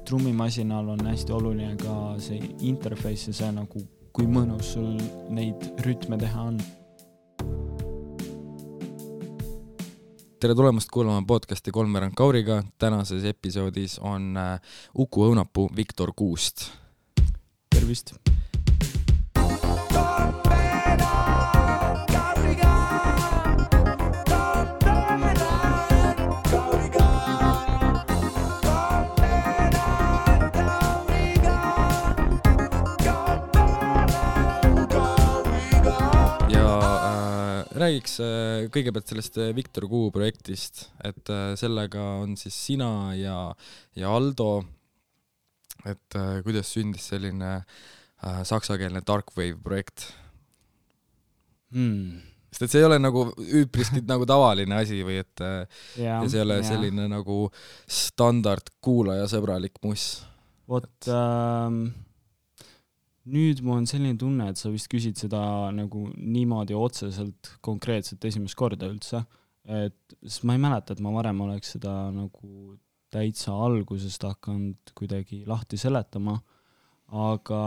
trummimasinal on hästi oluline ka see interface ja see nagu, kui mõnus sul neid rütme teha on. Tere tulemast kuulama podcasti Kolmveerand Kauriga. Tänases episoodis on Uku Õunapuu Viktor Kuust. Tervist! Räägiks kõigepealt sellest Viktor Kuu projektist, et sellega on siis sina ja Aldo, et kuidas sündis selline saksakeelne Dark Wave projekt? Sest et see ei ole nagu üpriski nagu tavaline asi või et ja see ei ole selline nagu standard kuulaja sõbralik muss. Vot nüüd mul on selline tunne, et sa vist küsid seda nagu niimoodi otseselt konkreetselt esimest korda üldse, et ma ei mäleta, et ma varem oleks seda nagu täitsa algusest hakanud kuidagi lahti seletama, aga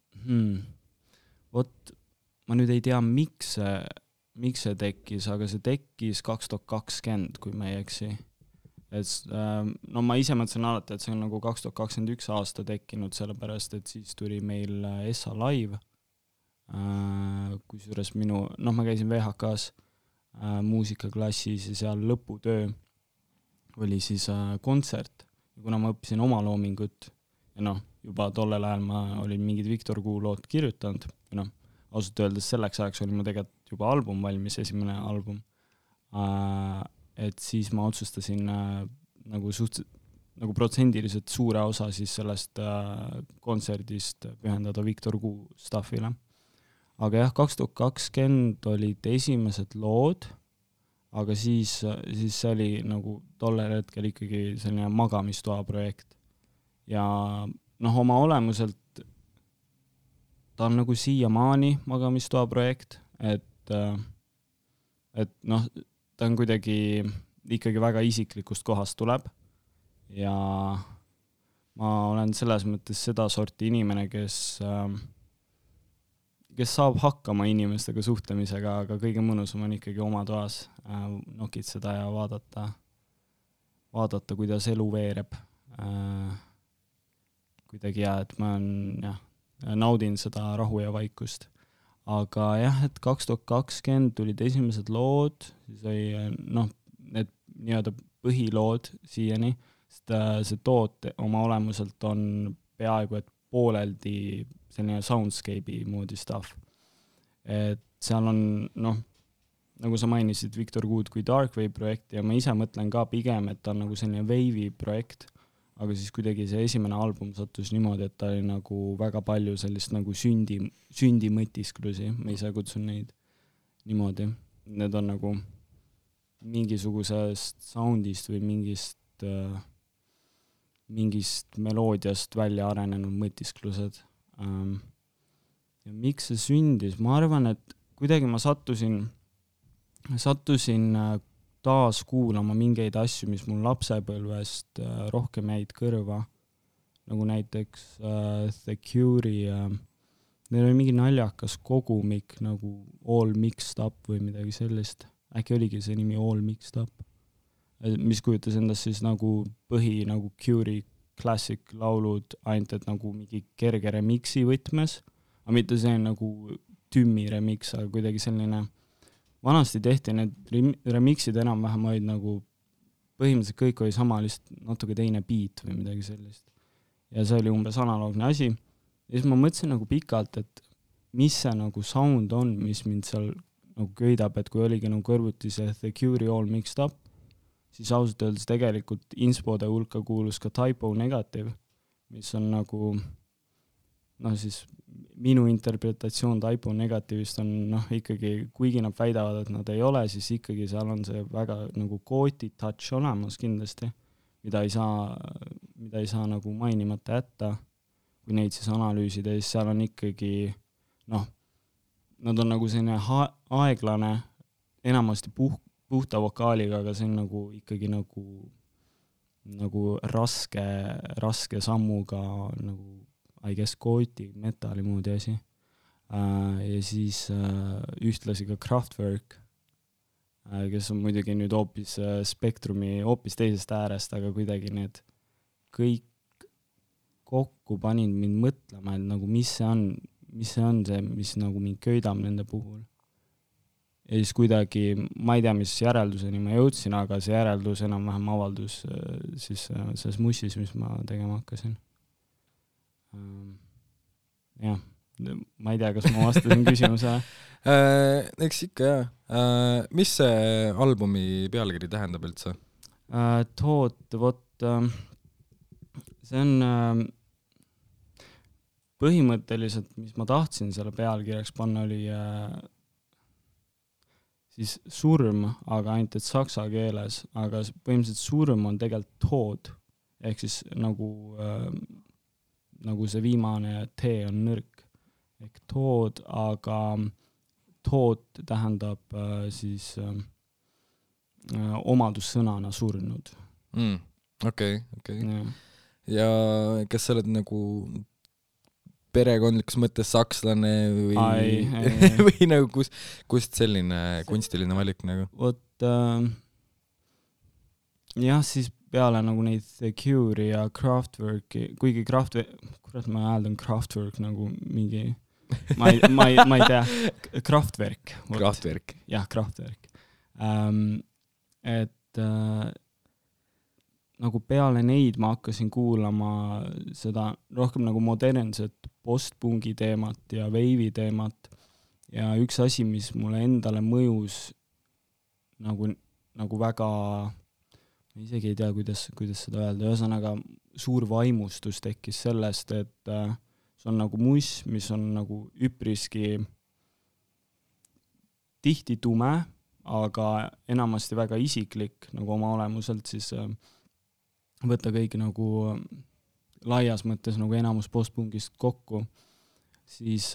vot ma nüüd ei tea, miks see tekkis, aga see tekkis 2020, kui ma ei eksi. Et, no ma ise mõtlesin alati, et see on nagu 2021 aasta tekkinud, sellepärast, et siis tuli meil ESA live, kusjuures ma käisin VHK-s muusikaklassis ja seal lõputöö oli siis kontsert. Ja kuna ma õppisin oma loomingut ja juba tollel ajal ma olin mingid Viktor Kuu lood kirjutanud, ausalt öeldes selleks ajaks oli mu tegelikult juba album valmis, esimene album. Et siis ma otsustasin nagu protsendiliselt suure osa siis sellest kontserdist pühendada Viktor Kuu staffile. Aga jah, 2020 olid esimesed lood, aga siis see oli nagu tollel hetkel ikkagi selline magamistoa projekt. Ja oma olemuselt ta on nagu siiamaani magamistoa projekt, et ta on kuidagi ikkagi väga isiklikust kohast tuleb ja ma olen selles mõttes seda sorti inimene, kes saab hakkama inimestega suhtlemisega, aga kõige mõnusam on ikkagi oma toas nokitseda ja vaadata, kuidas elu veereb. Kuidagi et ma naudin seda rahu ja vaikust. Aga jah, et 2020 tulid esimesed lood, siis oli need nii-öelda põhilood siiani, sest see toot oma olemuselt on peaaegu et pooleldi selline soundscape'i moodi stuff. Et seal on, nagu sa mainisid Viktor Kuud kui Dark Wave projekt ja ma ise mõtlen ka pigem, et ta on nagu selline wave'i projekt, aga siis kuidagi see esimene album sattus niimoodi, et ta oli nagu väga palju sellist nagu sündi mõtisklusi, ma ise kutsun neid niimoodi. Need on nagu mingisugusest soundist või mingist meloodiast välja arenenud mõtisklused. Ja miks see sündis? Ma arvan, et kuidagi ma sattusin taas kuulama mingeid asju, mis mul lapsepõlvest rohkem jäid kõrva, nagu näiteks The Cure'i, neil oli mingi naljakas kogumik nagu All Mixed Up või midagi sellist, äkki oligi see nimi All Mixed Up, mis kujutas endast siis nagu nagu Cure'i classic laulud, ainult et nagu mingi kerge remixi võtmes, aga mitte see nagu tümmi remix, aga kuidagi selline. Vanasti tehti need remixid enam-vähem olid nagu põhimõtteliselt kõik oli sama, lihtsalt natuke teine beat või midagi sellist. Ja see oli umbes analoogne asi. Ja siis ma mõtlesin nagu pikalt, et mis see nagu sound on, mis mind seal nagu köidab, et kui oligi nagu kõrvuti see The Cure'i All Mixed Up, siis ausalt öeldes tegelikult inspode hulka kuulus ka Typo Negative, mis on nagu siis minu interpretatsioon Typo Negatiivist on ikkagi, kuigi nad väidavad, et nad ei ole, siis ikkagi seal on see väga nagu kooti touch olemas kindlasti, mida ei saa nagu mainimata jätta, kui neid siis analüüsida, siis seal on ikkagi nad on nagu selline aeglane, enamasti puhta vokaaliga, aga see on nagu ikkagi nagu nagu raske sammuga nagu I guess gooti metalli moodi asi. Ja siis ühtlasi ka Kraftwerk, kes on muidugi nüüd hoopis spektrumi hoopis teisest äärest, aga kuidagi need kõik kokku panid mind mõtlema, et nagu mis see on see, mis nagu mind köidab nende puhul. Ja siis kuidagi, ma ei tea, mis järelduseni ma jõudsin, aga see järeldus enam-vähem avaldus siis selles mussis, mis ma tegema hakkasin. Jah, ma ei tea, kas ma vastasin küsimusele. Eks ikka jah. Mis see albumi pealkiri tähendab üldse? See on põhimõtteliselt, mis ma tahtsin selle pealkirjaks panna, oli siis surm, aga ainult et saksa keeles, aga põhimõtteliselt surm on tegelikult tood, ehk siis nagu see viimane T on nõrk, ehk tood, aga tood tähendab siis omadussõnana surnud. Okei. Ja kas sa oled nagu perekondlikus mõttes sakslane või nagu kust selline kunstiline valik nagu? Vot jah, siis peale nagu neid The Cure'i ja Kraftwerki, kuigi kurat ma hääldan Kraftwerk nagu mingi ma ei tea, Kraftwerk. Jah, Kraftwerk. Et nagu peale neid ma hakkasin kuulama seda rohkem nagu modernset postpungi teemat ja veivi teemat ja üks asi, mis mulle endale mõjus nagu väga, ma isegi ei tea, kuidas seda öelda, ühesõnaga suur vaimustus tekkis sellest, et see on nagu muss, mis on nagu üpriski tihti tume, aga enamasti väga isiklik nagu oma olemuselt, siis võtta kõik nagu laias mõttes nagu enamus postpungist kokku, siis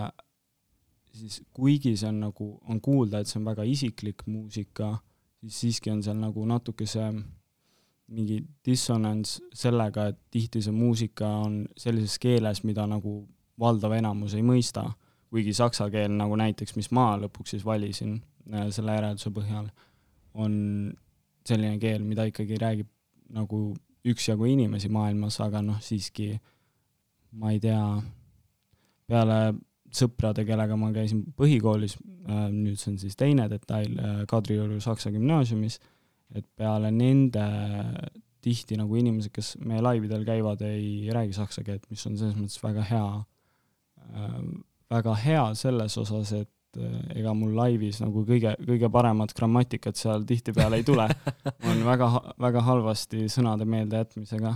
kuigi see on nagu, on kuulda, et see on väga isiklik muusika, siis siiski on seal nagu natuke see mingi dissonance sellega, et tihti see muusika on sellises keeles, mida nagu valdav enamus ei mõista, kuigi saksa keel nagu näiteks, mis ma lõpuks siis valisin selle järelduse põhjal, on selline keel, mida ikkagi räägib nagu üksjagu inimesi maailmas, aga siiski ma ei tea, peale sõprade, kellega ma käisin põhikoolis, nüüd see on siis teine detail, Kadrioru Saksa gümnaasiumis, et peale nende tihti nagu inimesed, kes meie laividel käivad, ei räägi saksa keelt, mis on selles mõttes väga hea selles osas, et ega mul laivis nagu kõige paremat grammatikat seal tihti peale ei tule. On väga halvasti sõnade meelde jätmisega.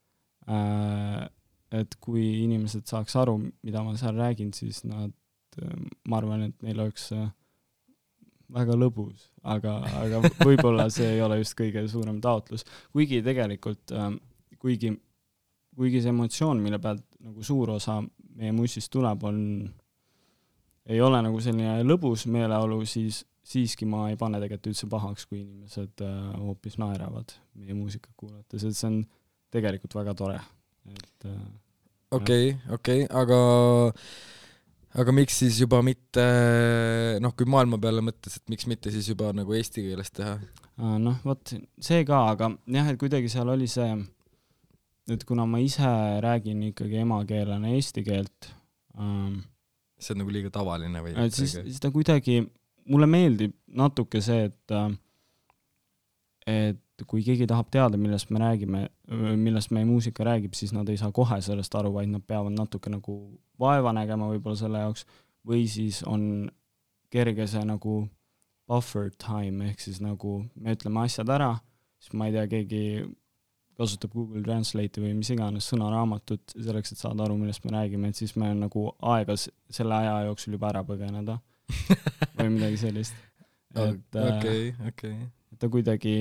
Et kui inimesed saaks aru, mida ma seal räägin, siis ma arvan, et neil oleks väga lõbus, aga võib-olla see ei ole just kõige suurem taotlus. Kuigi tegelikult, kuigi see emotsioon, mille pealt nagu suur osa meie mussist tuleb, ei ole nagu selline lõbus meeleolu, siis siiski ma ei pane tegelikult üldse pahaks, kui inimesed hoopis naeravad meie muusikat kuulates, et see on tegelikult väga tore. Okei, aga miks siis juba mitte, kui maailma peale mõttes, et miks mitte siis juba nagu eesti keeles teha? Vot see ka, aga jah, et kuidagi seal oli see, et kuna ma ise räägin ikkagi emakeelena eesti keelt, see on nagu liiga tavaline või? Siis ta kuidagi, mulle meeldib natuke see, et kui keegi tahab teada, millest me räägime, millest meie muusika räägib, siis nad ei saa kohe sellest aru, vaid nad peavad natuke nagu vaeva nägema võib-olla selle jaoks, või siis on kerge see nagu buffer time, ehk siis nagu me ütleme asjad ära, siis ma ei tea, keegi kasutab Google Translate'i või mis iganes sõnaraamatut selleks, et saada aru, millest me räägime, et siis me on nagu aega selle aja jooksul juba ära põgeneda või midagi sellist. Okei. Et ta kuidagi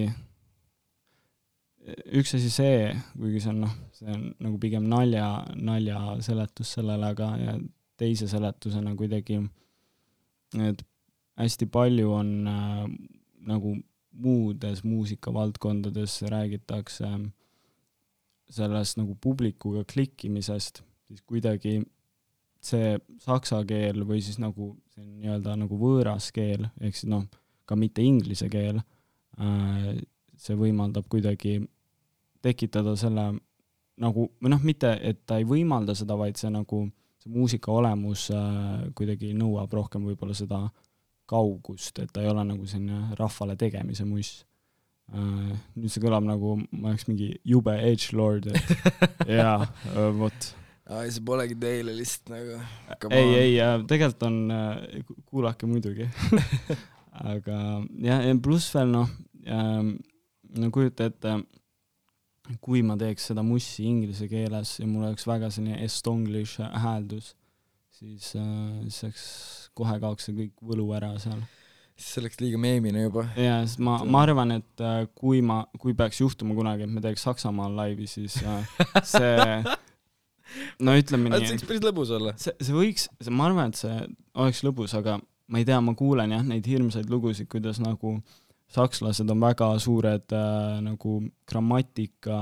üks asi see, kuigi see on nagu pigem nalja seletus sellele, aga ja teise seletusena kuidagi, et hästi palju on nagu muudes muusikavaldkondades räägitakse sellest nagu publikuga klikkimisest, siis kuidagi see saksa keel või siis nagu see nii-öelda nagu võõras keel, ehk siis noh, ka mitte inglise keel, see võimaldab kuidagi tekitada selle nagu, või noh, mitte, et ta ei võimalda seda, vaid see nagu, see muusika olemus kuidagi nõuab rohkem võib-olla seda kaugust, et ta ei ole nagu selline rahvale tegemise muss. Nüüd see kõlab nagu, ma oleks mingi jube edgelord, et jaa, vot. See polegi teile lihtsalt nagu... Ei, tegelikult on, kuulake muidugi. Aga jah, pluss veel no kujuta ette, kui ma teeks seda mussi inglise keeles ja mul oleks väga selline estonglish hääldus, siis kohe kaoks see kõik võlu ära seal. See oleks liiga meemine juba. Ja, sest ma arvan, et kui peaks juhtuma kunagi, et me teeks Saksamaal laivi, siis see no ütleme nii. See võiks päris lõbus olla. See võiks, ma arvan, et see oleks lõbus, aga ma ei tea, ma kuulen jah neid hirmsaid lugusid, kuidas nagu sakslased on väga suured nagu grammatika,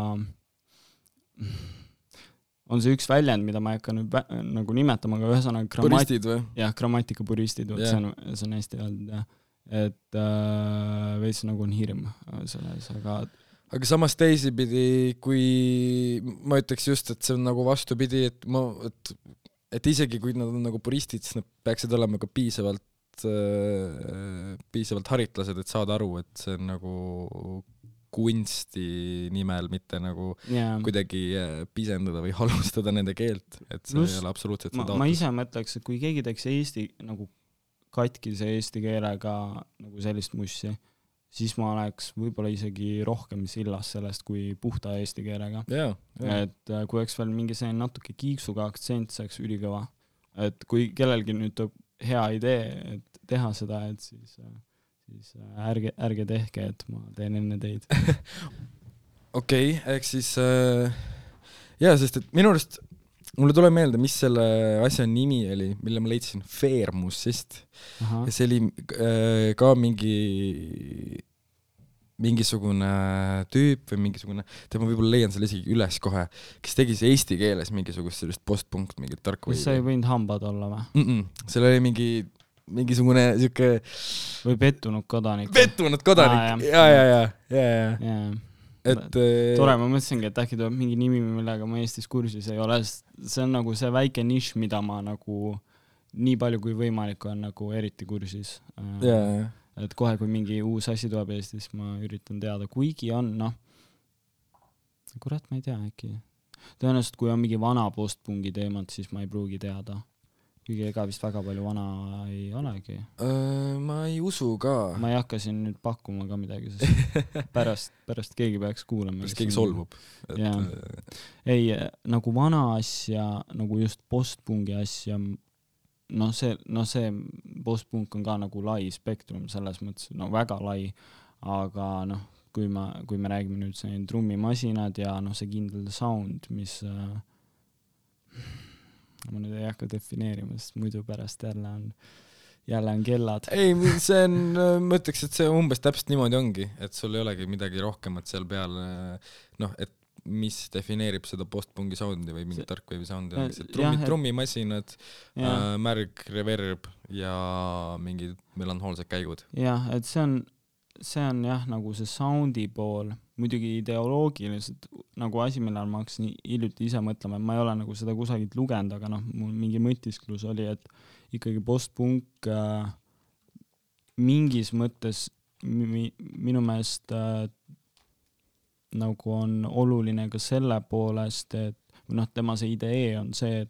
on see üks väljend, mida ma ei hakka nüüd nagu nimetama, aga ühesõnaga puristid või? Jah, grammatikapuristid, see on hästi öeldud, jah. Et veits nagu on hirm selles, aga samas teisipidi, kui ma ütleks just, et see on nagu vastupidi, et isegi kui nad on nagu puristid, siis nad peaksid olema ka piisavalt haritlased, et saada aru, et see on nagu kunsti nimel, mitte nagu kuidagi pisendada või halvustada nende keelt, et see ei ole absoluutselt see taotlus. Ma ise mõtleks, et kui keegi teeks eesti nagu katkise eesti keelega nagu sellist mussi, siis ma oleks võib-olla isegi rohkem sillas sellest kui puhta eesti keelega. Et kui oleks veel mingi selline natuke kiiksuga aktsent, see oleks ülikõva. Et kui kellelgi nüüd toob hea idee, et teha seda, et siis ärge tehke, et ma teen enne teid. Okei, ehk siis sest et minu arust mulle tuleb meelde, mis selle asja nimi oli, mille ma leidsin Fairmusist. Ja see oli ka mingisugune tüüp või mingisugune, ma võib-olla leian selle isegi üles kohe, kes tegi see eesti keeles mingisugust sellist postpunkt, mingit tark või... Kas sa ei võinud hambad olla või? Seal oli mingisugune siuke... Või pettunud kodanik. Pettunud kodanik, jaa. Tore, ma mõtlesingi, et äkki tuleb mingi nimi, millega ma Eestis kursis ei ole. See on nagu see väike nišš, mida ma nagu nii palju kui võimalik on nagu eriti kursis. Et kohe, kui mingi uus asi tuleb Eestis, ma üritan teada, kuigi on, kurat, ma ei tea, äkki. Tõenäoliselt, kui on mingi vana postpungi teemad, siis ma ei pruugi teada. Kuigi ega vist väga palju vana ei olegi. Ma ei usu ka. Ma ei hakka siin nüüd pakkuma ka midagi, sest pärast keegi peaks kuulama. Pärast keegi solvub. Ei, nagu vana asja, nagu just postpungi asja, see postpunk on ka nagu lai spektrum selles mõttes, väga lai, aga kui me räägime nüüd selline trummimasinad ja see kindel sound, mis ma nüüd ei hakka defineerima, sest muidu pärast jälle on kellad. Ei, see on, ma ütleks, et see umbes täpselt niimoodi ongi, et sul ei olegi midagi rohkemat seal peal, et mis defineerib seda postpungi soundi või mingi tarkveevi soundi, trummimasinad, märg, reverb ja mingid melanhoolsed käigud. Jah, et see on jah, nagu see soundi pool, muidugi ideoloogiliselt nagu asi, millal ma hakkasin hiljuti ise mõtlema, et ma ei ole nagu seda kusagilt lugenud, aga mul mingi mõtisklus oli, et ikkagi postpunk mingis mõttes minu meelest nagu on oluline ka selle poolest, et tema see idee on see,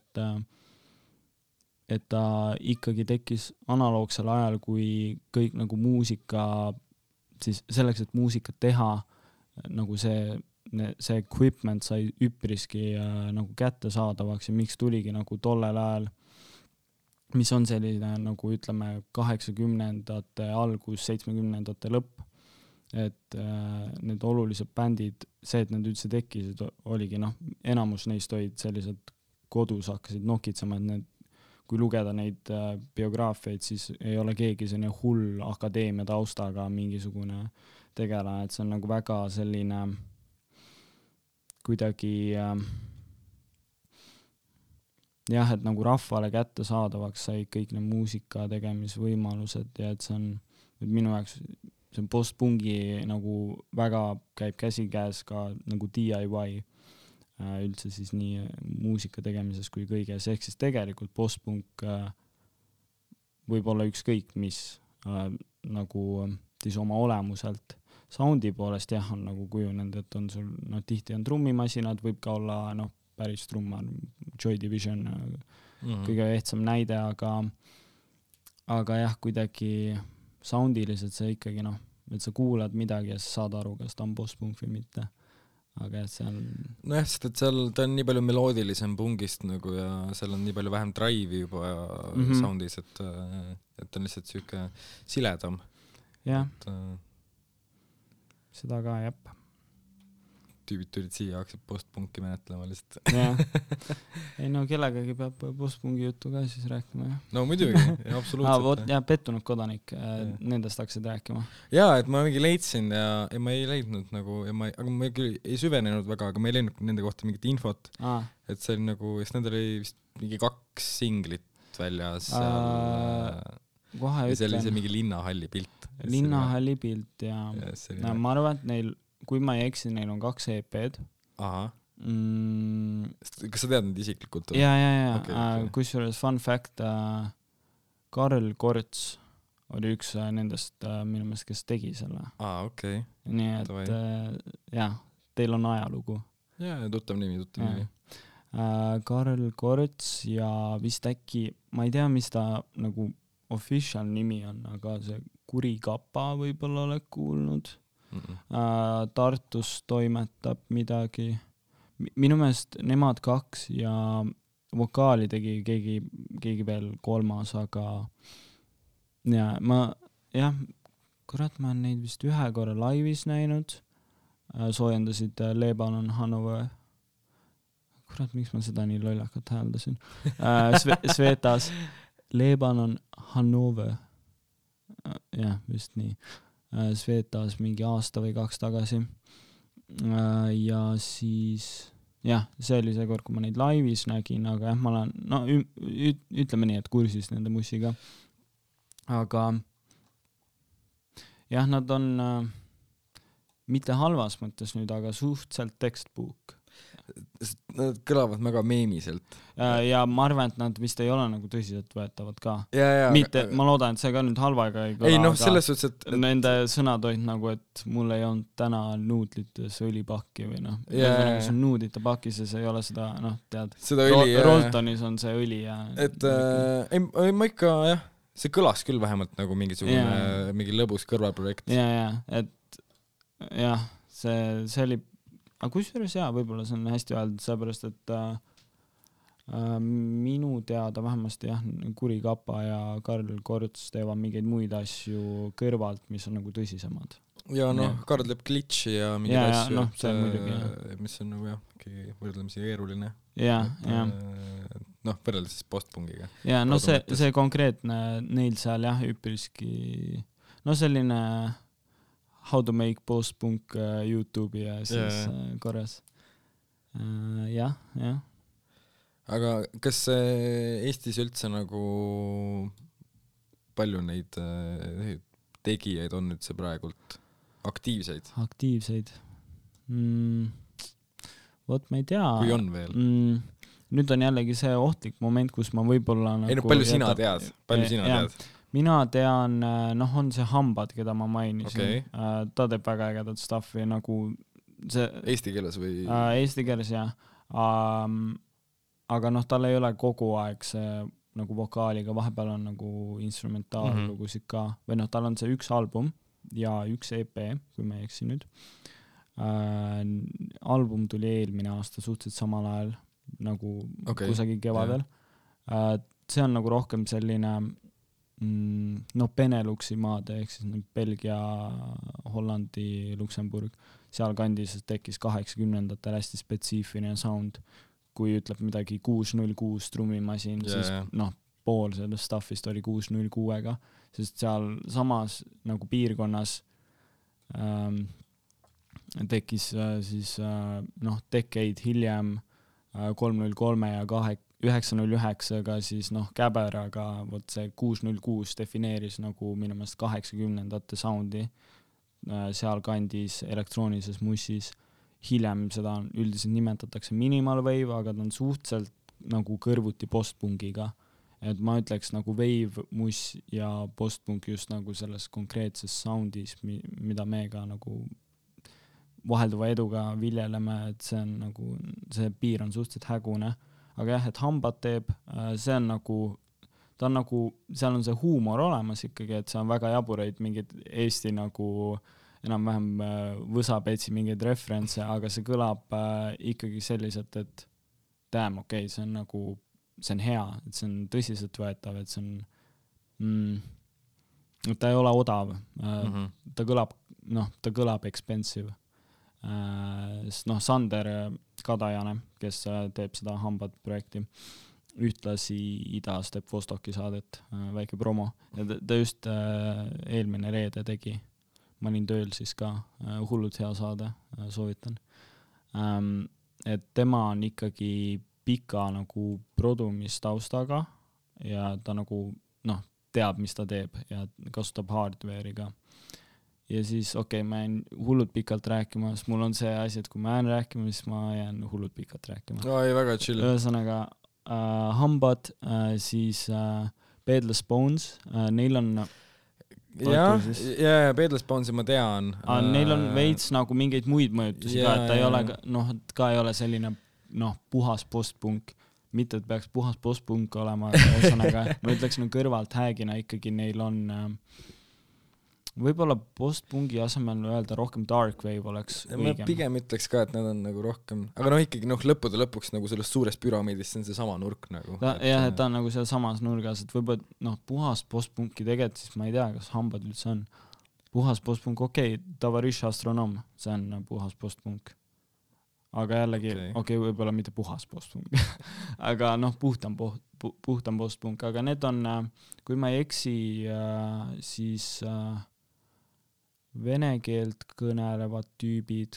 et ta ikkagi tekkis analoogsel ajal, kui kõik nagu muusika, siis selleks, et muusikat teha, nagu see equipment sai üpriski nagu kättesaadavaks ja miks tuligi nagu tollel ajal, mis on selline nagu ütleme 80-ndate algus, 70-ndate lõpp, et need olulised bändid, see, et need üldse tekkisid, oligi enamus neist olid sellised kodus, hakkasid nokitsema, et kui lugeda neid biograafiaid, siis ei ole keegi selline hull akadeemia taustaga mingisugune tegelane, et see on nagu väga selline kuidagi jah, et nagu rahvale kättesaadavaks sai kõik need muusika tegemisvõimalused ja et see on minu jaoks, see on postpungi nagu väga käib käsikäes ka nagu DIY üldse siis nii muusika tegemises kui kõiges, ehk siis tegelikult postpunk võib olla ükskõik mis nagu siis oma olemuselt. Soundi poolest jah, on nagu kujunenud, et on sul, tihti on trummimasinad, võib ka olla päris trummar, Joy Division kõige ehtsam näide, aga jah, kuidagi soundiliselt see ikkagi et sa kuulad midagi ja sa saad aru, kas ta on postpunk või mitte. Aga et seal nojah, sest et seal ta on nii palju meloodilisem pungist nagu ja seal on nii palju vähem drive'i juba soundis, et on lihtsalt siuke siledam. Jah, seda ka jäpp. Tüübid tulid siia, hakkasid postpunki menetlema lihtsalt. Jah, ei kellegagi peab postpungi juttu ka siis rääkima. Jah. No muidugi, absoluutselt. Ja pettunud kodanik, nendest hakkasid rääkima. Jaa, et ma mingi leidsin ja ma ei leidnud nagu, aga ma küll ei süvenenud väga, aga ma ei leidnud nende kohta mingit infot. Et see oli nagu, sest nendel oli vist mingi 2 singlit väljas kohe ja seal oli see mingi Linnahalli pilt. Linnahalli pilt ja ma arvan, et neil kui ma ei eksi, neil on 2 EP-d. Aha. Kas sa tead need isiklikult? Ja. Okay. Kusjuures fun fact, Karl Korts oli üks nendest minu meelest, kes tegi selle. Okay. Nii et jah, teil on ajalugu. Ja, tuttav nimi. Karl Korts ja vist äkki, ma ei tea, mis ta nagu official nimi on, aga see Kuri Kapa võib-olla oled kuulnud. Tartus toimetab midagi. Minu meelest nemad 2 ja vokaali tegi keegi veel 3, aga ja kurat, ma olen neid vist 1 korra laivis näinud. Soojendasid Lebanon Hanover. Kurat, miks ma seda nii lollakat hääldasin? Svetas Lebanon Hanover. Jah, vist nii. Svetas mingi aasta või 2 tagasi ja siis jah, see oli see kord, kui ma neid laivis nägin, aga jah, ma olen ütleme nii, et kursis nende mussiga, aga jah, nad on mitte halvas mõttes nüüd, aga suhteliselt textbook. Nad kõlavad väga meemiselt. Ja ma arvan, et nad vist ei ole nagu tõsiselt võetavad ka. Ja, mitte, ma loodan, et see ka nüüd halvaga ei kõla. Ei, selles suhtes, et nende sõnad olid nagu, et mul ei olnud täna nuudlites õlipakki või kui sul nuudite pakis ja see ei ole seda, tead, Roltonis on see õli ja et ma ikka, jah, see kõlas küll vähemalt nagu mingisugune mingi lõbus kõrvalprojekt. Ja, et jah, see oli aga kusjuures võib-olla see on hästi öeldud, seepärast, et minu teada vähemasti jah, Kuri Kapa ja Karl Korts teevad mingeid muid asju kõrvalt, mis on nagu tõsisemad. Ja Karl teeb glitchi ja mingeid asju, mis on nagu võrdlemisi keeruline. Ja. Võrreldes siis postpungiga. Ja, see konkreetne neil seal jah, üpriski, selline how to make postpunk YouTube'i ja siis korras. Jah. Aga kas Eestis üldse nagu palju neid tegijaid on üldse praegult aktiivseid? Vot ma ei tea. Kui on veel? Nüüd on jällegi see ohtlik moment, kus ma võib-olla nagu palju sina tead? Mina tean, on see Hambad, keda ma mainisin. Ta teeb väga ägedat stuffi nagu see Eesti keeles või? Eesti keeles, jah. Aga tal ei ole kogu aeg see nagu vokaaliga, vahepeal on nagu instrumentaallugusid ka, või tal on see 1 album ja 1 EP, kui ma ei eksi nüüd. Album tuli eelmine aasta suhteliselt samal ajal nagu kusagil kevadel. See on nagu rohkem selline Beneluxi maade, ehk siis Belgia, Hollandi, Luksemburg, seal kandis tekkis 80-ndatel hästi spetsiifiline sound, kui ütleb midagi 606 trummimasin, siis pool sellest stuffist oli 606-ga, sest seal samas nagu piirkonnas tekkis siis noh, decade hiljem 303 ja 909-ga siis noh, Käberaga, vot see 606 defineeris nagu minu meelest 80-ndate soundi sealkandis elektroonilises mussis. Hiljem seda üldiselt nimetatakse minimal wave, aga ta on suhteliselt nagu kõrvuti postpunkiga. Et ma ütleks nagu wave, muss ja postpunk just nagu selles konkreetses soundis, mida me ka nagu vahelduva eduga viljeleme, et see on nagu, see piir on suhteliselt hägune. Aga jah, et Hambad teeb, see on nagu, ta on nagu, seal on see huumor olemas ikkagi, et see on väga jabureid mingid Eesti nagu enam-vähem võsapetsi mingeid referentse, aga see kõlab ikkagi selliselt, et damn, okei, see on nagu, see on hea, et see on tõsiselt võetav, et see on ta ei ole odav, ta kõlab expensive. Sest noh, Sander Kadajane, kes teeb seda Hambad projekti, ühtlasi Idas teeb Vostoki saadet, väike promo, ja ta just eelmine reede tegi, ma olin tööl siis ka, hullult hea saade, soovitan. Et tema on ikkagi pika nagu produmistaustaga ja ta nagu noh, teab, mis ta teeb ja kasutab hardware'iga. Ja siis ma jään hullult pikalt rääkima, sest mul on see asi, et kui ma jään rääkima, siis ma jään hullult pikalt rääkima. No ei, väga chill. Ühesõnaga, Hambad, siis Bedless Bones, neil on ja Bedless Bonesi ma tean. Neil on veits nagu mingeid muid mõjutusi ka, et ta ei ole noh, ka ei ole selline noh, puhas postpunk, mitte et peaks puhas postpunk olema, ühesõnaga ma ütleksin kõrvalt häägina ikkagi neil on võib-olla postpungi asemel öelda rohkem dark wave oleks õigem. Ma pigem ütleks ka, et nad on nagu rohkem, aga noh ikkagi lõppude lõpuks nagu selles suures püramiidis see on see sama nurk nagu. Jah, et ta on nagu seal samas nurgas, et võib-olla noh, puhas postpunki tegelikult siis ma ei tea, kas Hambad üldse on. Puhas postpunk, Tavarish Astronom, see on puhas postpunk. Aga jällegi, võib-olla mitte puhas postpunk, aga noh, puhtam postpunk, aga need on, kui ma ei eksi, siis vene keelt kõnelevad tüübid.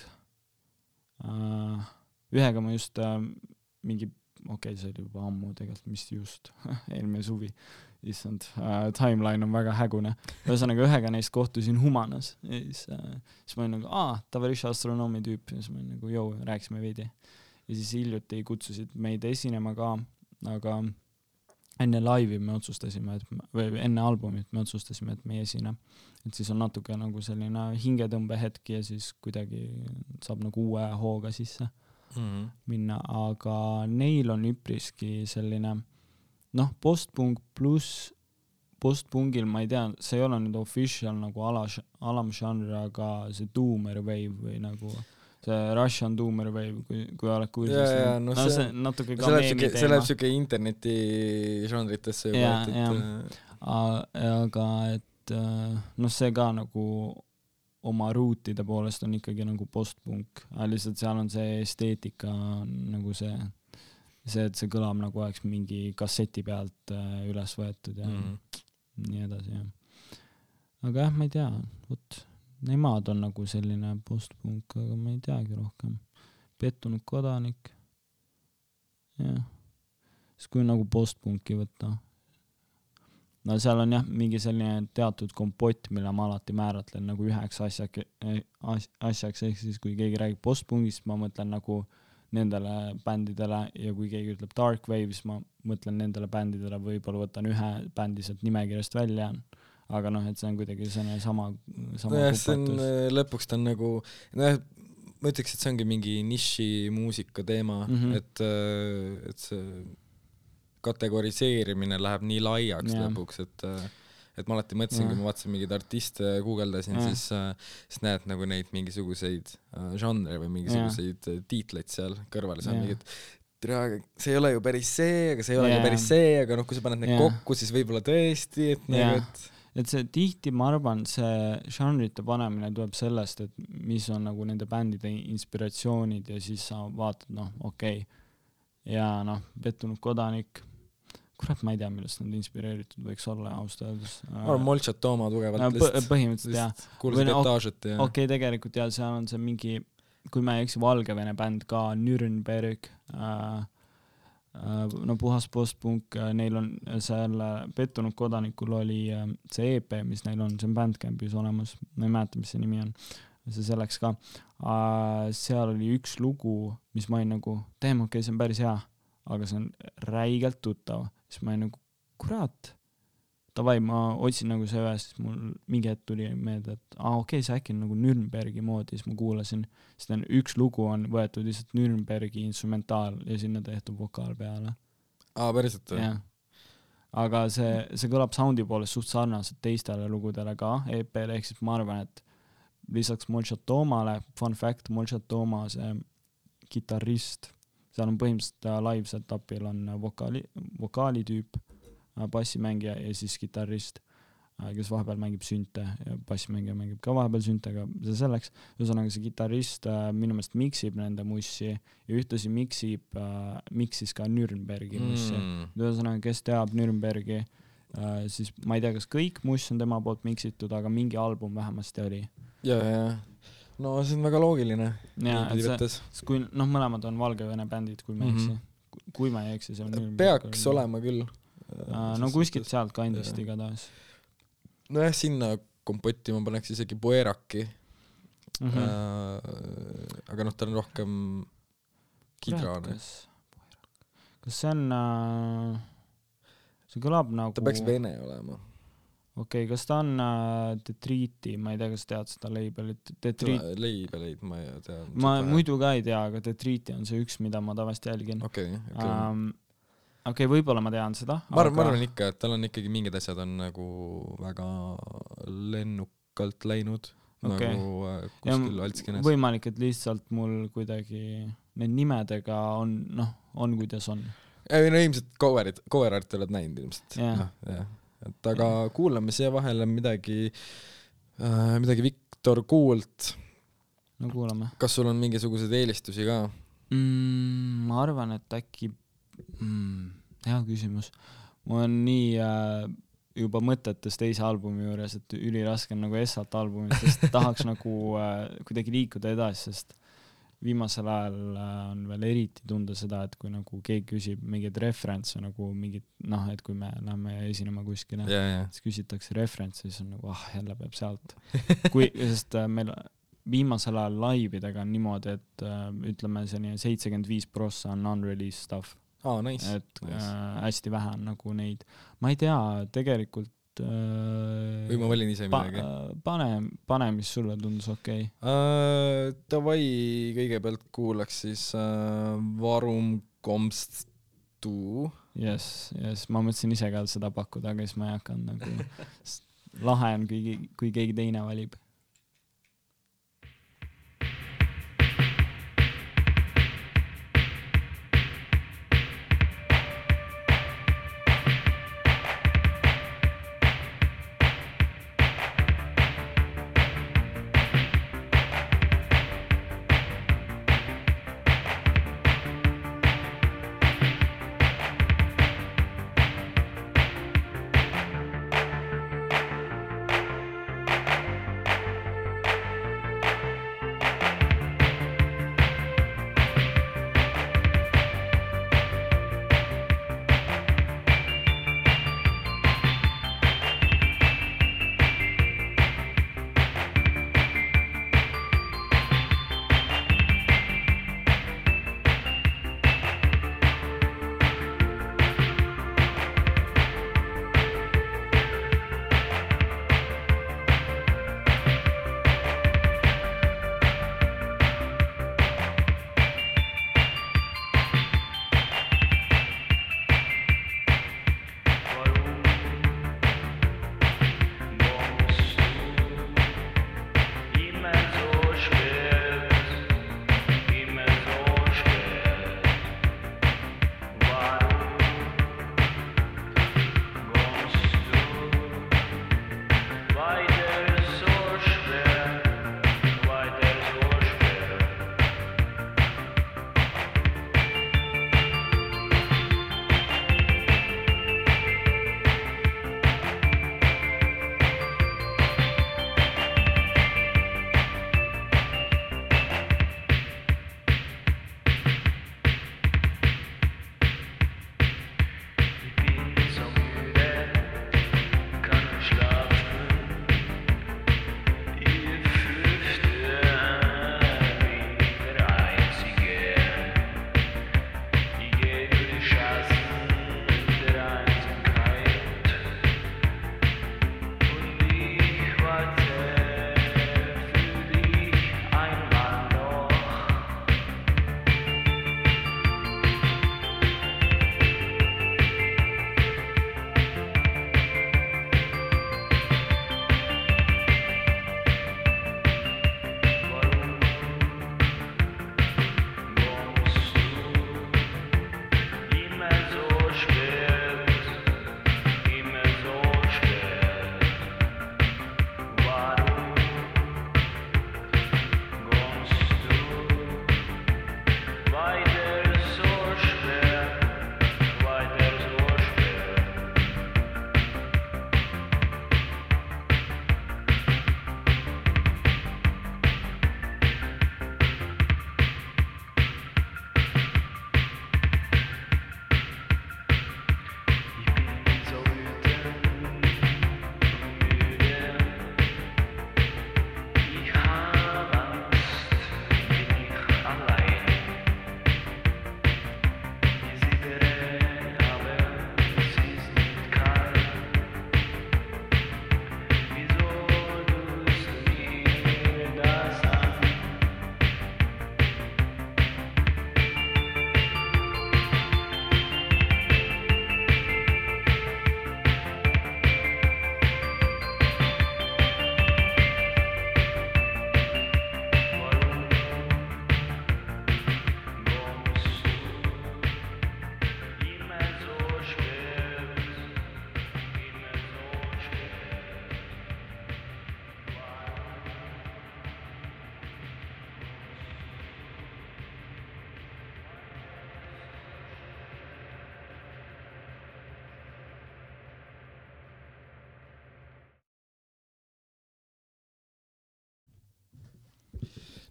Ühega ma just mingi, see oli juba ammu tegelikult, mis just eelmine suvi, issand, timeline on väga hägune. Ühesõnaga ühega neist kohtusin Humanas ja siis ma olin nagu, Tavarish Astronomi tüüp ja siis ma olin nagu, rääkisime veidi. Ja siis hiljuti kutsusid meid esinema ka, aga enne laivi me otsustasime, või enne albumit me otsustasime, et me ei esine. Et siis on natuke nagu selline hingetõmbehetk ja siis kuidagi saab nagu uue hooga sisse minna, aga neil on üpriski selline noh, postpunk pluss postpunkil, ma ei tea, see ei ole nüüd official nagu alamžanr, aga see doomer wave või nagu see Russian doomer wave, kui oled kuulsus. See natuke ka meemi teema. See läheb siuke interneti žanritesse juba. Aga et noh, see ka nagu oma ruutide poolest on ikkagi nagu postpunk. Lihtsalt seal on see esteetika nagu see, et see kõlab nagu oleks mingi kasseti pealt üles võetud ja nii edasi. Ja. Aga jah, ma ei tea, nemad on nagu selline postpunk, aga ma ei teagi rohkem. Pettunud kodanik. Jah. Siis kui nagu postpunki võtta. No seal on jah mingi selline teatud kompott, mille ma alati määratlen nagu üheks asjaks, ehk siis kui keegi räägib postpunkist, ma mõtlen nagu nendele bändidele ja kui keegi ütleb Dark Wave, siis ma mõtlen nendele bändidele, võib-olla võtan ühe bändi sealt nimekirjast välja, aga noh, et see on kuidagi sama kupatus. Lõpuks ta on nagu, ma ütleks, et see ongi mingi niši muusika teema, et see kategoriseerimine läheb nii laiaks lõpuks, et ma alati mõtlesin, kui ma vaatasin mingid artiste guugeldasin, siis näed nagu neid mingisuguseid žanre või mingisuguseid tiitleid seal kõrval, see on mingid, see ei ole ju päris see, aga see ei ole ju päris see, aga noh, kui sa paned need kokku, siis võib-olla tõesti, et see tihti, ma arvan, see žanrite panemine tuleb sellest, et mis on nagu nende bändide inspiratsioonid ja siis sa vaatad, ja pettunud kodanik, kurat, ma ei tea, millest nad inspireeritud võiks olla ausalt öeldes. Ma arvan, Molchat Toma tugevalt põhimõtteliselt jah. kuulsid etaažet ja okei, tegelikult jah, seal on see mingi, kui ma ei eksi, Valgevene bänd ka, Nürnberg, no puhas postpunk, neil on selle Pettunud kodanikul oli see EP, mis neil on, see on Bandcampis olemas, ma ei mäleta, mis see nimi on, see selleks ka. Seal oli üks lugu, mis ma olin nagu, okei, see on päris hea, aga see on räigelt tuttav, siis ma olin nagu, kurat, davai, ma otsin nagu see ühes, siis mul mingi hetk tuli meelde, et okei, see äkki on nagu Nürnbergi moodi, siis ma kuulasin, sest üks lugu on võetud lihtsalt Nürnbergi instrumentaal ja sinna tehtud vokaal peale. Päriselt? jah. Aga see kõlab soundi poolest suht sarnaselt teistele lugudele ka EP-le, ehk siis ma arvan, et lisaks Molchat Tomale, fun fact, Molchat Toma, see kitarrist, seal on põhimõtteliselt live setupil on vokaalitüüp, bassimängija ja siis kitarrist, kes vahepeal mängib sünte ja bassimängija mängib ka vahepeal süntega, see selleks. Ühesõnaga see kitarrist minu meelest miksib nende mussi ja ühtlasi miksis ka Nürnbergi mussi. Ühesõnaga, kes teab Nürnbergi, siis ma ei tea, kas kõik muss on tema poolt miksitud, aga mingi album vähemasti oli. Ja. No see on väga loogiline. Ja, kui mõlemad on Valgevene bändid, kui ma ei eksi. Kui ma ei eksi, see on Nürnberg. Peaks olema küll. No kuskilt sealt kandist igatahes. No jah, sinna kompotti ma paneks isegi Boeraki. Aga tal on rohkem kidraane. Kas see on... See kõlab nagu... Ta peaks vene olema. Okei, kas ta on Detriiti, ma ei tea, kas tead seda labelit? Labeleid ma ei tea. Ma muidu ka ei tea, aga Detriiti on see üks, mida ma tavaliselt jälgin. Okei, võib-olla ma tean seda. Ma arvan ikka, et tal on ikkagi mingid asjad on nagu väga lennukalt läinud. Nagu kuskil altskines. Võimalik, et lihtsalt mul kuidagi need nimedega on kuidas on. No ilmselt cover art oled näinud ilmselt. Jah. Et aga kuulame siia vahele midagi Viktor Kuult. No kuulame. Kas sul on mingisuguseid eelistusi ka? Ma arvan, et äkki hea küsimus. Ma olen nii juba mõtetes teise albumi juures, et üliraske on nagu Essat albumit, sest tahaks nagu kuidagi liikuda edasi, sest viimasel ajal on veel eriti tunda seda, et kui nagu keegi küsib mingeid referensse, nagu mingid, et kui me läheme esinema kuskile, siis küsitakse referensse, siis on nagu, jälle peab sealt. Sest meil viimasel ajal laividega on niimoodi, et ütleme selline 75% on non-release stuff. Nice. Et hästi vähe on nagu neid. Ma ei tea, tegelikult või ma valin ise midagi? Pane, mis sulle tundus okei. Davai, kõigepealt kuulaks siis Varum Komst Tu. Yes, ma mõtlesin ise ka seda pakkuda, aga siis ma ei hakanud nagu lahe on, kui keegi teine valib.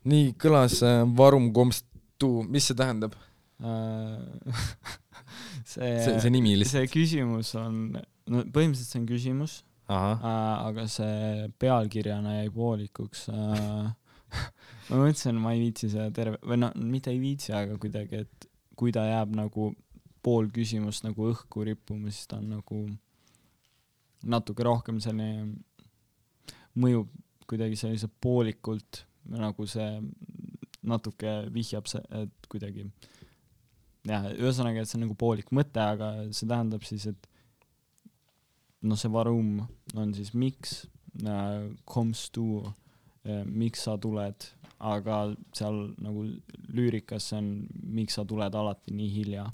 nii kõlas Varum Komstu, mis see tähendab? see nimi lihtsalt. See küsimus on, no põhimõtteliselt see on küsimus, aga see pealkirjana jäi poolikuks. Ma mõtlesin, ma ei viitsi seda terve, või no mitte ei viitsi, aga kuidagi, et kui ta jääb nagu pool küsimust nagu õhku rippuma, siis ta on nagu natuke rohkem selline, mõjub kuidagi sellise poolikult, nagu see natuke vihjab see, et kuidagi jah, ühesõnaga, et see on nagu poolik mõte, aga see tähendab siis, et no see varum on siis miks, komstu, miks sa tuled, aga seal nagu lüürikas on miks sa tuled alati nii hilja.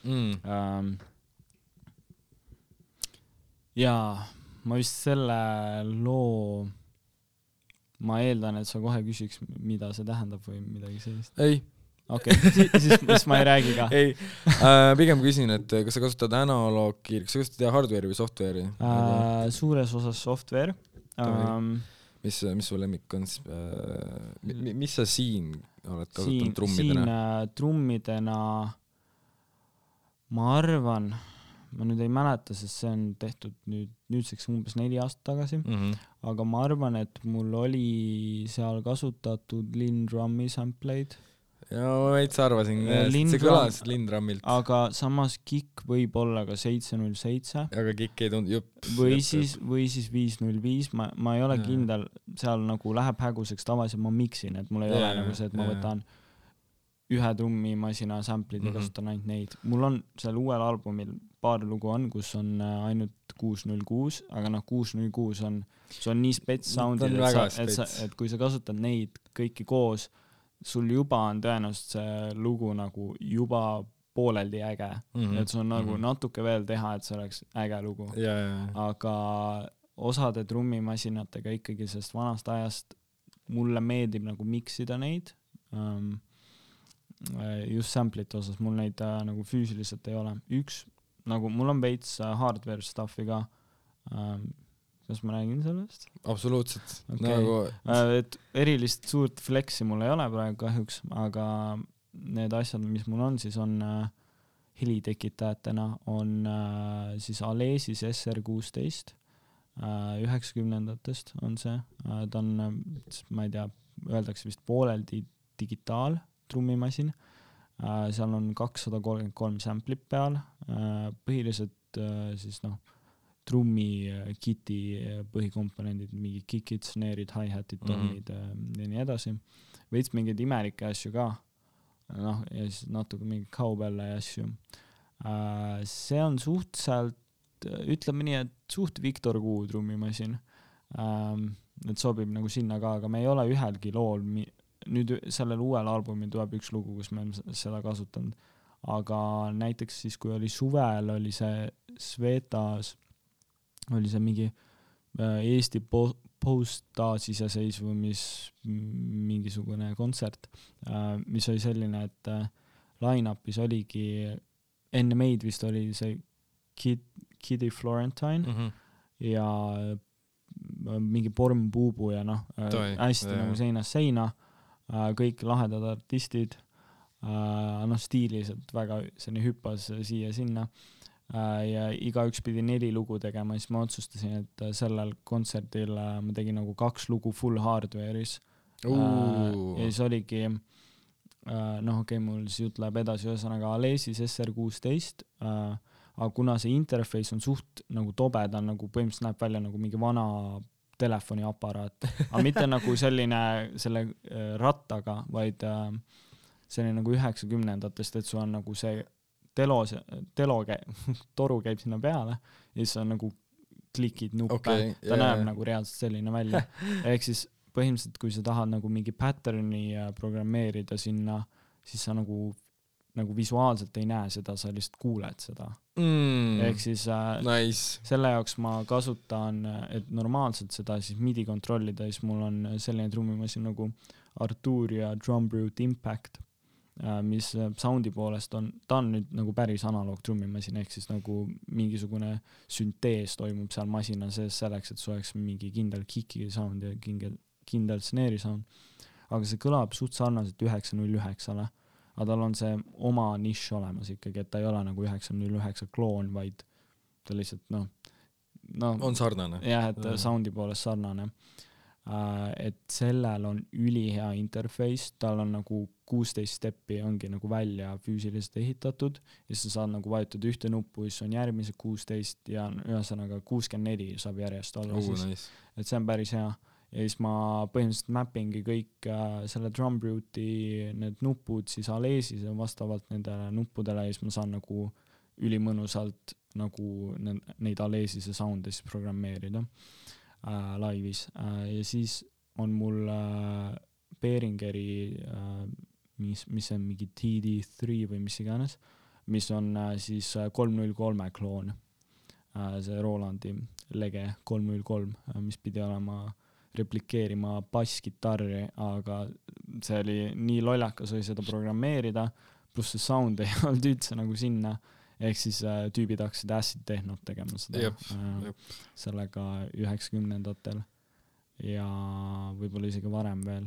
Jaa, ma vist selle loo, ma eeldan, et sa kohe küsiks, mida see tähendab või midagi sellist. Ei. Okei, siis ma ei räägi ka. Ei, pigem küsin, et kas sa kasutad analoogi, kas sa kasutad hardware'i või software'i? Suures osas software. Mis su lemmik on? Mis sa siin oled kasutanud trummidena? Siin trummidena ma arvan, ma nüüd ei mäleta, sest see on tehtud nüüdseks umbes 4 aastat tagasi, aga ma arvan, et mul oli seal kasutatud Lindrummi sampleid. Ja ma veits arvasin, see kõlas Lindrummilt. Aga samas kick võib olla ka 707. Aga kick ei tund, jupp. Või siis 505, ma ei ole kindel, seal nagu läheb häguseks tavaliselt, ma mixin, et mul ei ole nagu see, et ma võtan ühe trummimasina sampleid ja kasutan ainult neid. Mul on seal uuel albumil paar lugu on, kus on ainult 606, aga 606 see on nii spets soundid, et kui sa kasutad neid kõiki koos, sul juba on tõenäoliselt see lugu nagu juba pooleldi äge, et sul on nagu natuke veel teha, et see oleks äge lugu. Aga osade trummimasinatega ikkagi sellest vanast ajast mulle meeldib nagu mixida neid, just sample'ite osas, mul neid nagu füüsiliselt ei ole. Üks, nagu mul on veits hardware stuffi ka, kas ma räägin sellest? Absoluutselt. Okay. Nagu... et erilist suurt flexi mul ei ole praegu kahjuks, aga need asjad, mis mul on, siis on helitekitajatena on siis Alesis SR16 90-ndatest on see. Ta on, ma ei tea, öeldakse vist pooleldi digitaal trummimasin. Seal on 233 sample'it peal. Põhiliselt siis trummi kiti põhikomponendid, mingi kickid, snare'id, hi-hatid, tomid ja nii edasi. Veits mingeid imelikke asju ka. Ja siis natuke mingi cowbell'e ja asju. See on suhteliselt, ütleme nii, et suht Victor Kuu trummimasin. Et sobib nagu sinna ka, aga me ei ole ühelgi lool. Nüüd sellel uuel albumil tuleb üks lugu, kus me seda kasutanud. Aga näiteks siis, kui oli suvel, oli see Svetas, oli see mingi Eesti post-taasiseseisvumis mingisugune kontsert, mis oli selline, et line-upis oligi, enne meid vist oli see Kitty Florentine ja mingi Porm Buubu ja hästi nagu seinast seina, kõik lahedad artistid, stiiliselt väga selline hüppas siia-sinna. Ja igaüks pidi 4 lugu tegema, siis ma otsustasin, et sellel kontserdil ma tegin nagu 2 lugu full hardware'is. Ja siis oligi, mul siis jutt läheb edasi, ühesõnaga Alesis SR16, aga kuna see interface on suht nagu tobe, ta on nagu põhimõtteliselt näeb välja nagu mingi vana telefoniaparaat, aga mitte nagu selle rattaga, vaid selline nagu 90-ndatest, et sul on nagu see toru käib sinna peale ja siis on nagu klikid nuppe, ta näeb nagu reaalselt selline välja. Ehk siis põhimõtteliselt, kui sa tahad nagu mingi patterni programmeerida sinna, siis sa nagu visuaalselt ei näe seda, sa lihtsalt kuuled seda. Ehk siis selle jaoks ma kasutan, et normaalselt seda siis MIDI kontrollida, siis mul on selline trummimasin nagu Arturia Drumbrute Impact, mis soundi poolest ta on nüüd nagu päris analoog trummimasin, ehk siis nagu mingisugune süntees toimub seal masina sees selleks, et see oleks mingi kindel kicki sound ja kindel snare'i sound. aga see kõlab suht sarnaselt 909-le, aga tal on see oma nišš olemas ikkagi, et ta ei ole nagu 909 kloon, vaid ta lihtsalt no on sarnane. Jah, et soundi poolest sarnane. Et sellel on ülihea interface, tal on nagu 16 steppi ongi nagu välja füüsiliselt ehitatud ja sa saad nagu vajutada ühte nuppu, siis on järgmised 16 ja ühesõnaga 64 saab järjest olla siis. Nice. Et see on päris hea. Ja siis ma põhimõtteliselt mappingi kõik selle Drumbrute need nupud siis Alesis ja vastavalt nendele nuppudele ja siis ma saan nagu ülimõnusalt nagu neid Alesise sound'e siis programmeerida laivis. Ja siis on mul Behringeri mis on mingi TD3 või mis iganes, mis on siis 303 kloon. See Rolandi lege 303, mis pidi olema replikeerima basskitarri, aga see oli nii lollakas oli seda programmeerida, pluss see sound ei olnud üldse nagu sinna, ehk siis tüübid hakkasid acid tehnot tegema seda sellega 90-ndatel ja võib-olla isegi varem veel.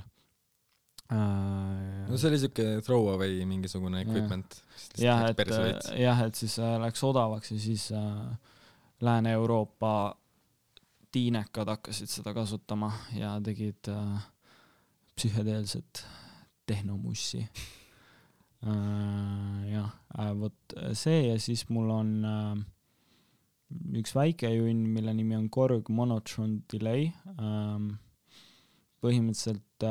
No see oli siuke throwaway mingisugune equipment. Jah, et siis läks odavaks ja siis Lääne-Euroopa tiinekad hakkasid seda kasutama ja tegid psühhedeelset tehnomussi. Võt see ja siis mul on üks väike junn, mille nimi on Korg Monotron Delay. Põhimõtteliselt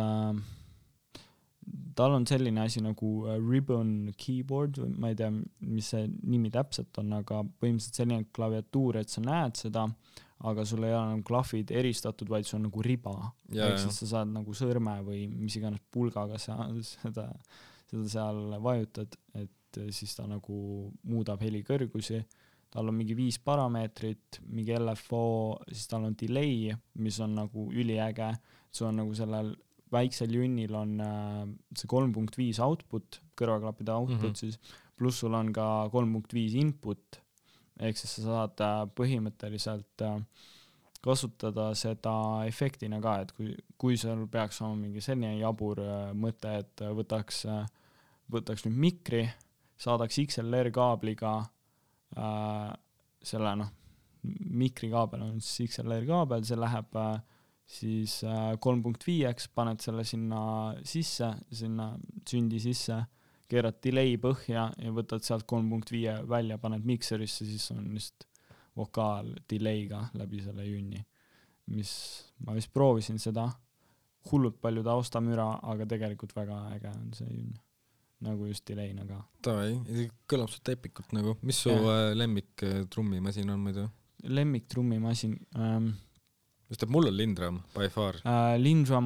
tal on selline asi nagu ribbon keyboard, ma ei tea, mis see nimi täpselt on, aga põhimõtteliselt selline klaviatuur, et sa näed seda, aga sul ei ole nagu klahvid eristatud, vaid see on nagu riba. Ehk siis sa saad nagu sõrme või mis iganes pulgaga seda seal vajutad, et siis ta nagu muudab heli kõrgusi. Tal on mingi 5 parameetrit, mingi LFO, siis tal on delay, mis on nagu üliäge. See on nagu sellel väiksel junnil on see 3.5 output, kõrvaklappide output siis, pluss sul on ka 3.5 input, ehk siis sa saad põhimõtteliselt kasutada seda efektina ka, et kui sul peaks olema mingi selline jabur mõte, et võtaks nüüd mikri, saadaks XLR kaabliga selle mikri kaabel on siis XLR kaabel, see läheb siis 3.5-ks, paned selle sinna sisse, sinna sündi sisse, keerad delay põhja ja võtad sealt 3.5 välja, paned mikserisse, siis on just vokaal delayga läbi selle junni, mis ma vist proovisin seda, hullult palju taustamüra, aga tegelikult väga äge on see junn. Nagu just delayna ka. Tavai, kõlab suht epikult nagu. Mis su lemmik trummimasin on muidu? Lemmik trummimasin? Just, et mul on Lindrum, by far. Lindrum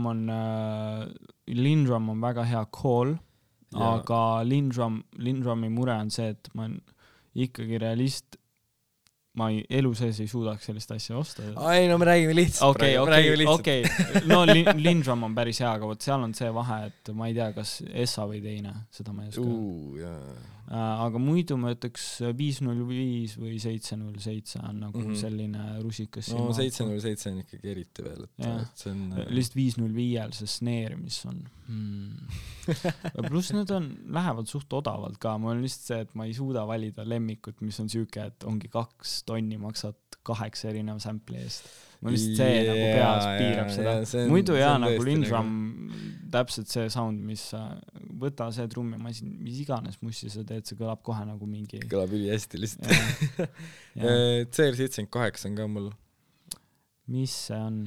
on väga hea call, aga Lindrumi mure on see, et ma olen ikkagi realist, ma elu sees ei suudaks sellist asja osta. Ai, no me räägime lihtsalt. Okei. No Lindrum on päris hea, aga seal on see vahe, et ma ei tea, kas Essa või teine, seda ma ei oska. Aga muidu ma ütleks 505 või 707 on nagu selline rusikas. No 707 on ikkagi eriti veel. See on lihtsalt 505-l see snare, mis on. Pluss need lähevad suht odavalt ka. Mul on lihtsalt see, et ma ei suuda valida lemmikut, mis on süüke, et ongi 2 tonni maksad 8 erineva sampli eest. Ma lihtsalt see nagu peas piirab seda. Muidu nagu Lindrum täpselt see sound, mis võta see trummimasin, mis iganes mussi sa teed, see kõlab kohe nagu mingi. Kõlab üli hästi lihtsalt. CR78 on ka mul. Mis see on?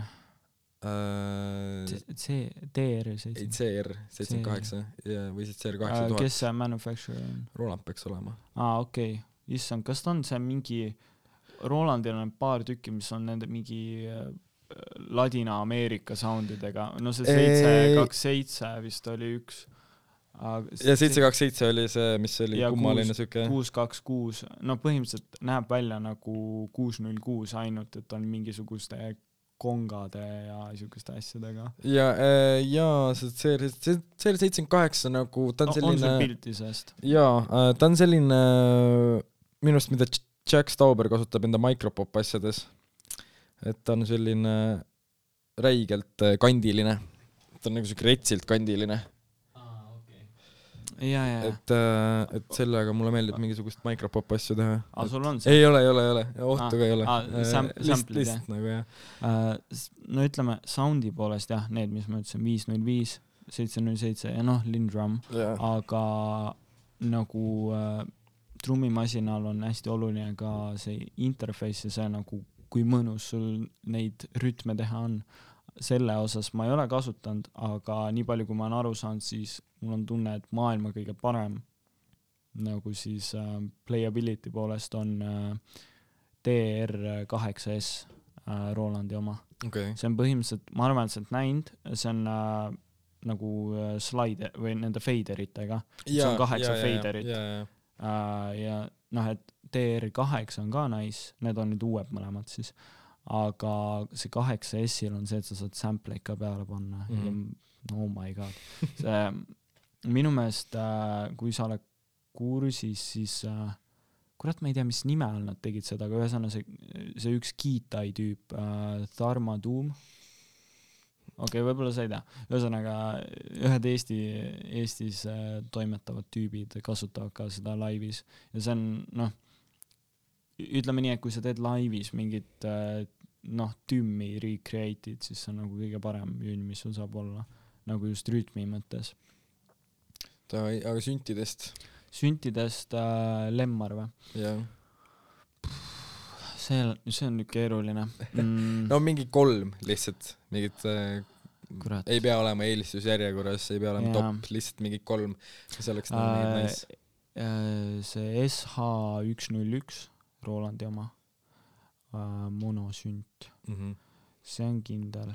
CR78 või siis CR8000. Kes see manufacturer on? Roland peaks olema. Okei. Issand, kas ta on see mingi Rolandil on paar tükki, mis on nende mingi Ladina-Ameerika soundidega. No see 727 vist oli üks. Ja 727 oli see, mis oli kummaline süke. 626. No põhimõtteliselt näeb välja nagu 606 ainult, et on mingisuguste kongade ja niisuguste asjadega. Ja see CR78 nagu, ta on selline... On sul pilti seest? Jaa, ta on selline minust, mida Jack Stauber kasutab enda micropop asjades. Et ta on selline räigelt kandiline. ta on nagu siuke retsilt kandiline. ja. Et sellega mulle meeldib mingisugust micropop asju teha. Sul on see? Ei ole, ohtu ka ei ole. Lihtsalt nagu jah. No ütleme, soundi poolest jah, need, mis ma ütlesin, 505, 707 ja Lindrum, aga nagu trummimasinal on hästi oluline ka see interface ja see nagu, kui mõnus sul neid rütme teha on. Selle osas ma ei ole kasutanud, aga nii palju, kui ma olen aru saanud, siis mul on tunne, et maailma kõige parem nagu siis playability poolest on DR8S Rolandi oma. Okay. See on põhimõtteliselt, ma arvan, et see on näinud, see on nagu slide või nende faderitega. See on 8 faderit. Ja et DR8 on ka nice, need on nüüd uued mõlemad siis. Aga see 8S-il on see, et sa saad sampleid ka peale panna. Oh my god. See, minu meelest, kui sa oled kursis, siis kurat, ma ei tea, mis nime all nad tegid seda, aga ühesõna see üks Kiitai tüüp, Tharma Doom. Okei, võib-olla sa ei tea. Ühesõnaga, ühed Eestis toimetavad tüübid kasutavad ka seda laivis. Ja see on, ütleme nii, et kui sa teed laivis mingit tümmi recreate'id, siis see on nagu kõige parem jünn, mis sul saab olla. Nagu just rütmi mõttes. Aga süntidest? Süntidest Lemmar või? Jah. See on nüüd keeruline. No mingi 3 lihtsalt. Mingid, kurat. Ei pea olema eelistusjärjekorras, ei pea olema top, lihtsalt mingi 3. See oleks nagu mingid nice. See SH101 Rolandi oma monosünt. See on kindel.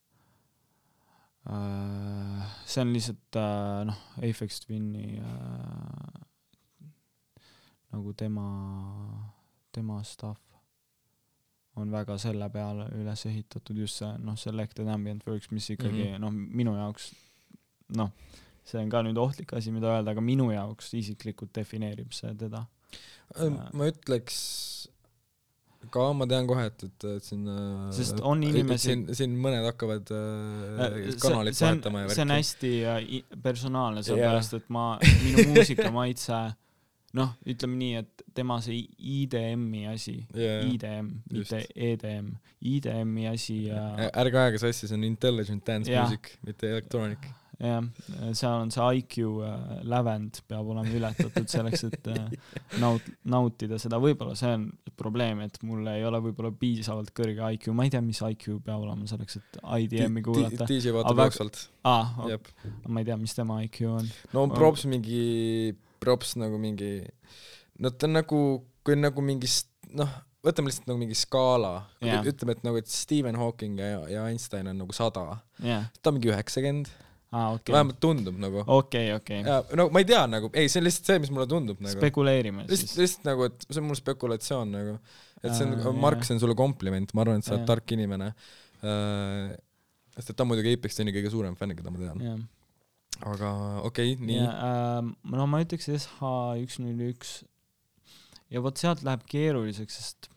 See on lihtsalt Aphex Twini nagu tema stuff on väga selle peale üles ehitatud just see Selected Ambient Works, mis ikkagi minu jaoks see on ka nüüd ohtlik asi, mida öelda, aga minu jaoks isiklikult defineerib see teda. Ma ütleks ka, ma tean kohe, et siin sest on inimesi siin mõned hakkavad kanalit vahetama ja see on hästi personaalne, sellepärast, et minu muusikamaitse ütleme nii, et tema see IDM-i asi, IDM, mitte EDM, IDM-i asi ärge aega sassi, see on Intelligent Dance Music, mitte Electronic. Jah, seal on see IQ lävend peab olema ületatud selleks, et nautida seda. Võib-olla see on probleem, et mul ei ole võib-olla piisavalt kõrge IQ. Ma ei tea, mis IQ peab olema selleks, et IDM-i kuulata. DJ vaatab jooksvalt. Ma ei tea, mis tema IQ on. No props nagu mingi ta on nagu, kui nagu mingi võtame lihtsalt nagu mingi skaala. Ütleme, et nagu, et Stephen Hawking ja Einstein on nagu 100. Ta on mingi 90. Vähemalt tundub nagu. Okei. No ma ei tea nagu, ei, see on lihtsalt see, mis mulle tundub nagu. Spekuleerime siis. Lihtsalt nagu, et see on mul spekulatsioon nagu. Et see on, Mark, see on sulle kompliment, ma arvan, et sa oled tark inimene. Sest et ta on muidugi Aphex Twini kõige suurem fänn, keda ma tean. Aga okei, nii. No ma ütleks SH101 ja vot sealt läheb keeruliseks, sest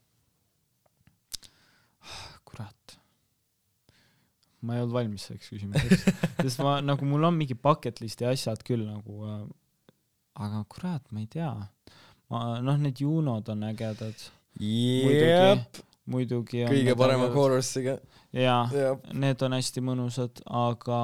kurat, ma ei olnud valmis selleks küsimuseks, sest nagu mul on mingi bucket listi asjad küll nagu, aga kurat, ma ei tea. Need Junod on ägedad. Muidugi on kõige parema chorus'iga. Jaa, need on hästi mõnusad, aga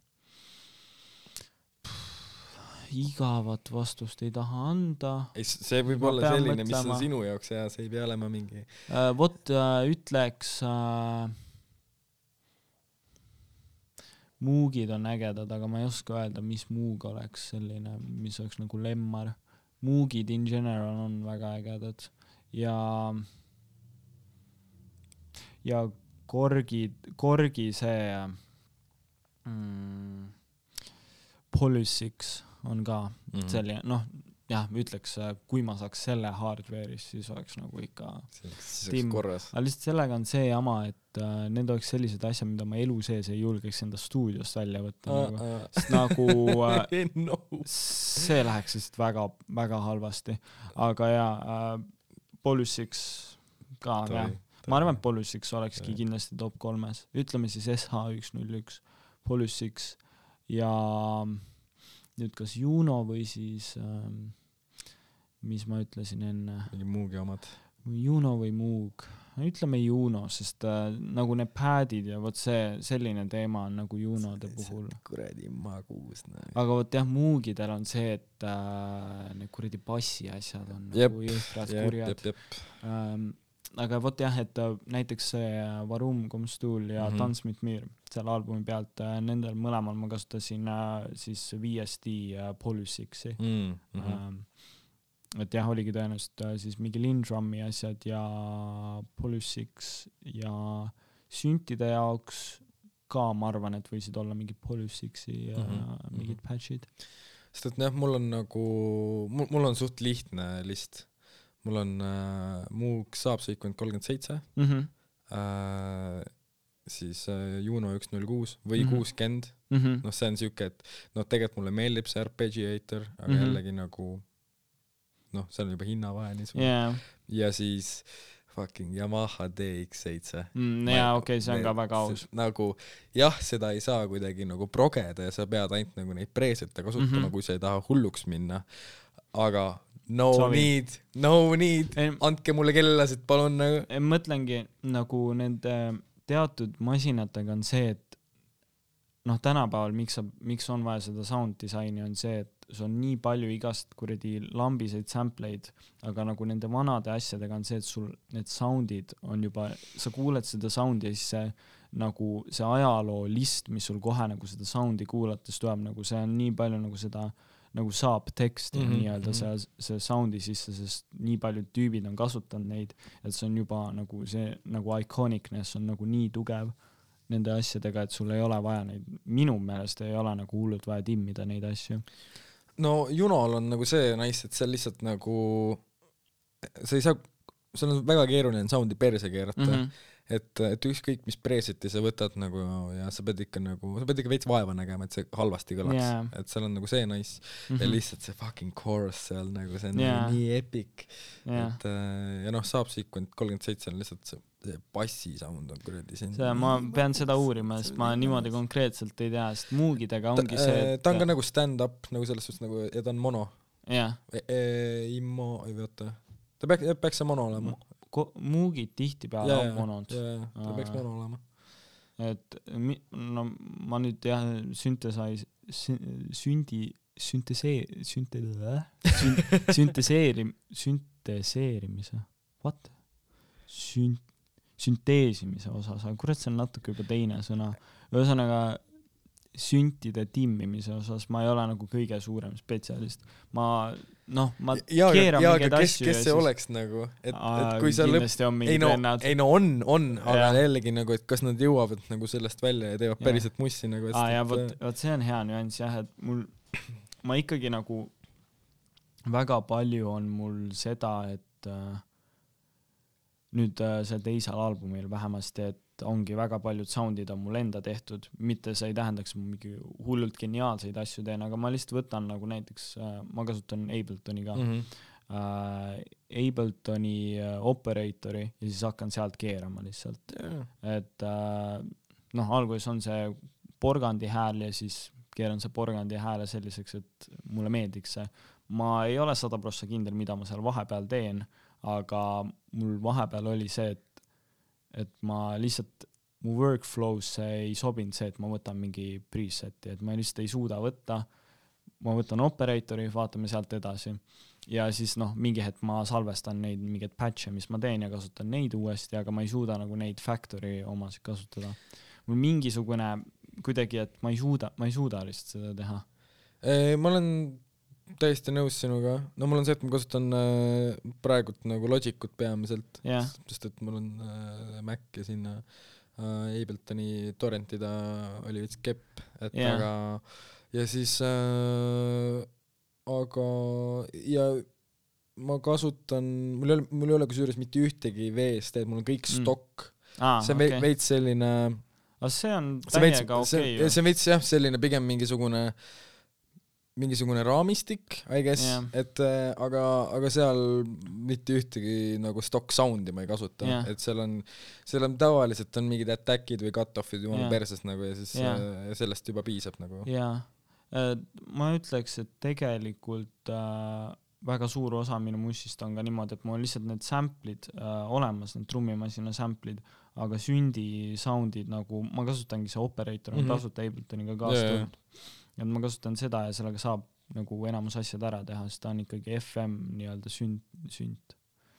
igavat vastust ei taha anda. See võib olla selline, mis on sinu jaoks ja see ei pea olema mingi. Ütleks Moogid on ägedad, aga ma ei oska öelda, mis Moog oleks selline, mis oleks nagu Lemmar. Moogid in general on väga ägedad ja Korgi see Polysix on ka selline, ütleks, kui ma saaks selle hardware'is, siis oleks nagu ikka siis korras. Aga lihtsalt sellega on see jama, et need oleks sellised asjad, mida ma elu sees ei julgeks enda stuudiost välja võtta. Sest nagu see läheks lihtsalt väga, väga halvasti. Aga Polysix ka, ma arvan, et Polysix olekski kindlasti top 3. Ütleme siis SH101 Polysix ja nüüd kas Juno või siis mis ma ütlesin enne, mingi Muugi omad. Juno või Moog, ütleme Juno, sest nagu need padid ja vot selline teema on nagu Junode puhul. Kuradi magus. Aga vot jah, Moogidel on see, et need kuradi bassi asjad on nagu jõhkrad kurjad. Aga vot jah, et näiteks see Varum Komstuul ja Tans mit mir selle albumi pealt, nendel mõlemal ma kasutasin siis VSD Polysixi. Et jah, oligi tõenäoliselt siis mingi Lindrummi asjad ja Polysix ja süntide jaoks ka ma arvan, et võisid olla mingid Polysixi mingid patchid. Sest et jah, mul on nagu, mul on suht lihtne list. Mul on Moog Saab Sequent 37, siis Juno 106 või 60. Noh, see on siuke, et tegelikult mulle meeldib see Arpeggiator, aga jällegi nagu see on juba hinnavahe niisugune. Ja siis fucking Yamaha DX7. Okei, see on ka väga aus. Nagu, jah, seda ei saa kuidagi nagu progeda ja sa pead ainult nagu neid preesete kasutama, kui sa ei taha hulluks minna. Aga no need, andke mulle kellasid, palun nagu. Mõtlengi nagu nende teatud masinatega on see, et tänapäeval miks on vaja seda sound disaini on see, et see on nii palju igast kuradi lambiseid sampleid, aga nagu nende vanade asjadega on see, et sul need soundid on juba, sa kuuled seda soundi ja siis see nagu see ajaloo list, mis sul kohe nagu seda soundi kuulates tuleb, nagu see on nii palju nagu seda nagu saab teksti nii-öelda see soundi sisse, sest nii paljud tüübid on kasutanud neid, et see on juba nagu see nagu iconicness on nagu nii tugev nende asjadega, et sul ei ole vaja neid, minu meelest ei ole nagu hullult vaja timmida neid asju. No Junol on nagu see nice, et seal lihtsalt nagu sa ei saa, seal on väga keeruline soundi perse keerata, et ükskõik mis preesiti sa võtad nagu ja sa pead ikka veits vaeva nägema, et see halvasti kõlaks, et seal on nagu see nice ja lihtsalt see fucking chorus seal nagu see on nii epic, et ja Saab Sequent 37 on lihtsalt see bassi sound on kuradi see. Ma pean seda uurima, sest ma niimoodi konkreetselt ei tea, sest Moogidega ongi see, et ta on ka nagu stand-up nagu selles suhtes nagu, ja ta on mono. Ta peaks see mono olema. Moogid tihtipeale on monod. Ta peaks mono olema. Et ma nüüd jah sünteseerimise sünteesimise osas, aga kurat, see on natuke juba teine sõna. Ühesõnaga süntide timmimise osas ma ei ole nagu kõige suurem spetsialist. Ma keeran mingeid asju. Kes see oleks nagu? Et kui sa kindlasti on mingid vennad. On, aga jällegi nagu, et kas nad jõuavad nagu sellest välja ja teevad päriselt mussi nagu. Vot see on hea nüanss jah, et ma ikkagi nagu väga palju on mul seda, et nüüd see teisel albumil vähemasti, et ongi väga paljud soundid on mul enda tehtud, mitte see ei tähendaks mingi hullult geniaalseid asju teen, aga ma lihtsalt võtan nagu näiteks, ma kasutan Abletoni ka, Abletoni operatori ja siis hakkan sealt keerama lihtsalt. Et alguses on see porgandi hääl ja siis keeran see porgandi hääle selliseks, et mulle meeldiks see. Ma ei ole 100% kindel, mida ma seal vahepeal teen, aga mul vahepeal oli see, et ma lihtsalt, mu workflows ei sobinud see, et ma võtan mingi preseti, et ma lihtsalt ei suuda võtta, ma võtan operatori, vaatame sealt edasi ja siis mingi hetk ma salvestan neid mingeid patche, mis ma teen ja kasutan neid uuesti, aga ma ei suuda nagu neid factory omasid kasutada. Mul mingisugune kuidagi, et ma ei suuda lihtsalt seda teha. Ma olen täiesti nõus sinuga. Mul on see, et ma kasutan praegult nagu Logicut peamiselt, sest et mul on Mac ja sinna Abletoni torrentida oli veits kepp, et aga ja siis aga ja ma kasutan, mul ei ole kusjuures mitte ühtegi VST, mul on kõik stock. See on veits selline see on täiega okei. See on veits selline pigem mingisugune mingisugune raamistik, I guess, Yeah. et aga seal mitte ühtegi nagu stock sound'i ma ei kasuta, Yeah. et seal on tavaliselt on mingid attack'id või cut-off'id jumala Yeah. perses nagu ja siis sellest juba piisab nagu. jaa, ma ütleks, et tegelikult väga suur osa minu mussist on ka niimoodi, et mul on lihtsalt need sample'id olemas, need trummimasina sample'id, aga sündi sound'id nagu, ma kasutangi see operator, on tasuta Abletoniga kaastulnud. Et ma kasutan seda ja sellega saab nagu enamus asjad ära teha, sest ta on ikkagi FM nii-öelda sünt.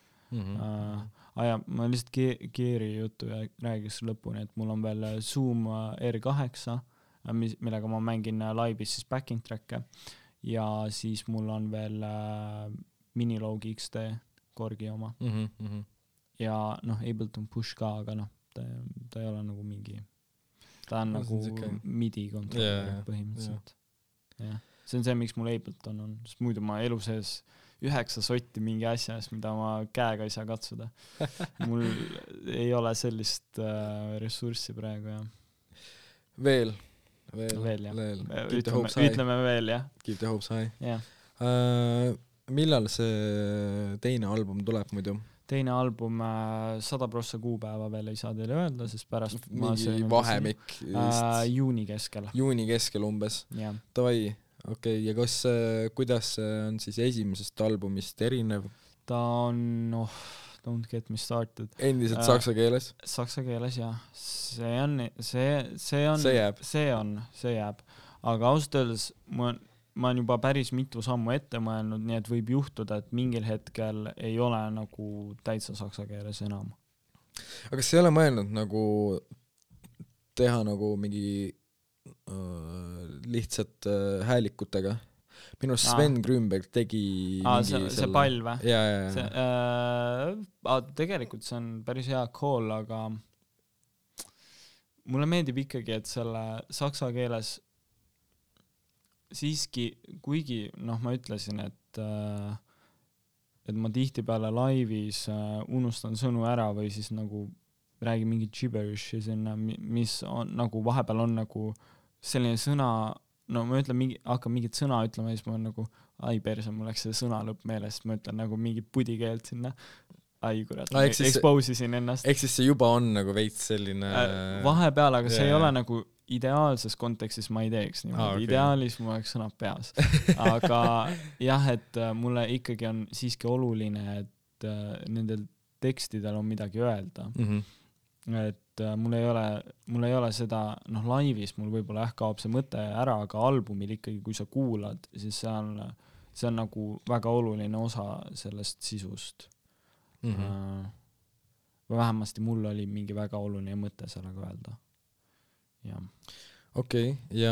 Ja ma lihtsalt Geari juttu räägiks lõpuni, et mul on veel Zoom R8, millega ma mängin laivis siis backing track'e ja siis mul on veel Minilogue XD Korgi oma. Ja noh, Ableton Push ka, aga noh, ta ei ole nagu mingi, ta on nagu MIDI kontroller põhimõtteliselt. Ja. See on see, miks mul Ableton on, sest muidu ma elu sees 9 sotti mingi asjas, mida ma käega ei saa katsuda. Mul ei ole sellist ressurssi praegu, jah. Veel, jah. Ütleme veel, jah. Keep the hopes high. Yeah. Millal see teine album tuleb muidu? Teine album 100% kuupäeva veel ei saa teile öelda, sest pärast mingi vahemik juuni keskel. Juuni keskel umbes. Yeah. Tavai, okei. Ja kuidas on siis esimesest albumist erinev? Ta on, don't get me started. Endiselt saksa keeles? Saksa keeles, jah. See jääb. Aga ausalt öeldes ma olen juba päris mitu sammu ette mõelnud, nii et võib juhtuda, et mingil hetkel ei ole nagu täitsa saksa keeles enam. Aga kas ei ole mõelnud nagu teha nagu mingi lihtsalt häälikutega? Minu Sven Grünberg tegi see pall või? Ja. Tegelikult see on päris hea call, aga mulle meeldib ikkagi, et selle saksa keeles siiski, kuigi ma ütlesin, et ma tihtipeale laivis unustan sõnu ära või siis nagu räägin mingi gibberishi sinna, mis on nagu vahepeal on nagu selline sõna, ma ütlen hakkan mingit sõna ütlema ja siis ma on nagu perse, mul läks see sõna lõpp meelest, ma ütlen nagu mingit pudikeelt sinna. Kurat, expose'isin ennast. Ehk siis see juba on nagu veits selline vahepeal, aga see ei ole nagu ideaalses kontekstis ma ei teeks niimoodi. Okay. Ideaalis mul oleks sõnad peas. Aga jah, et mulle ikkagi on siiski oluline, et nendel tekstidel on midagi öelda. Et mul ei ole seda, laivis mul võib-olla kaob see mõte ära, aga albumil ikkagi, kui sa kuulad, siis see on nagu väga oluline osa sellest sisust. Või vähemasti mul oli mingi väga oluline mõte sellega öelda. Okei, ja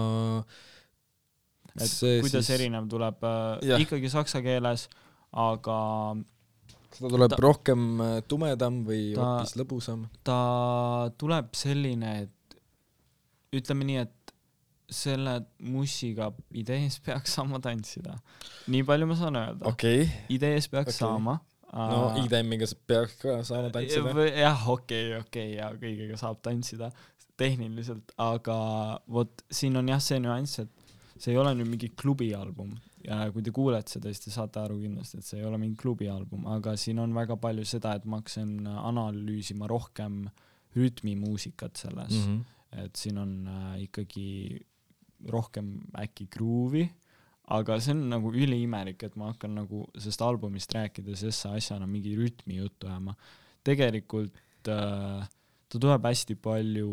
kuidas siis erinev tuleb ikkagi saksa keeles, aga seda tuleb rohkem tumedam või hoopis lõbusam? Ta tuleb selline, et ütleme nii, et selle mussiga idees peaks saama tantsida. Nii palju ma saan öelda. Okay. Idees peaks saama. IDM-iga peaks ka saama tantsida. Jah, okei, ja kõigega saab tantsida tehniliselt, aga vot siin on see nüanss, et see ei ole nüüd mingi klubialbum ja kui te kuulete seda, siis te saate aru kindlasti, et see ei ole mingi klubialbum, aga siin on väga palju seda, et ma hakkasin analüüsima rohkem rütmimuusikat selles, et siin on ikkagi rohkem äkki groove'i, aga see on nagu üliimelik, et ma hakkan nagu sellest albumist rääkides asjana mingi rütmi juttu ajama. Tegelikult ta tuleb hästi palju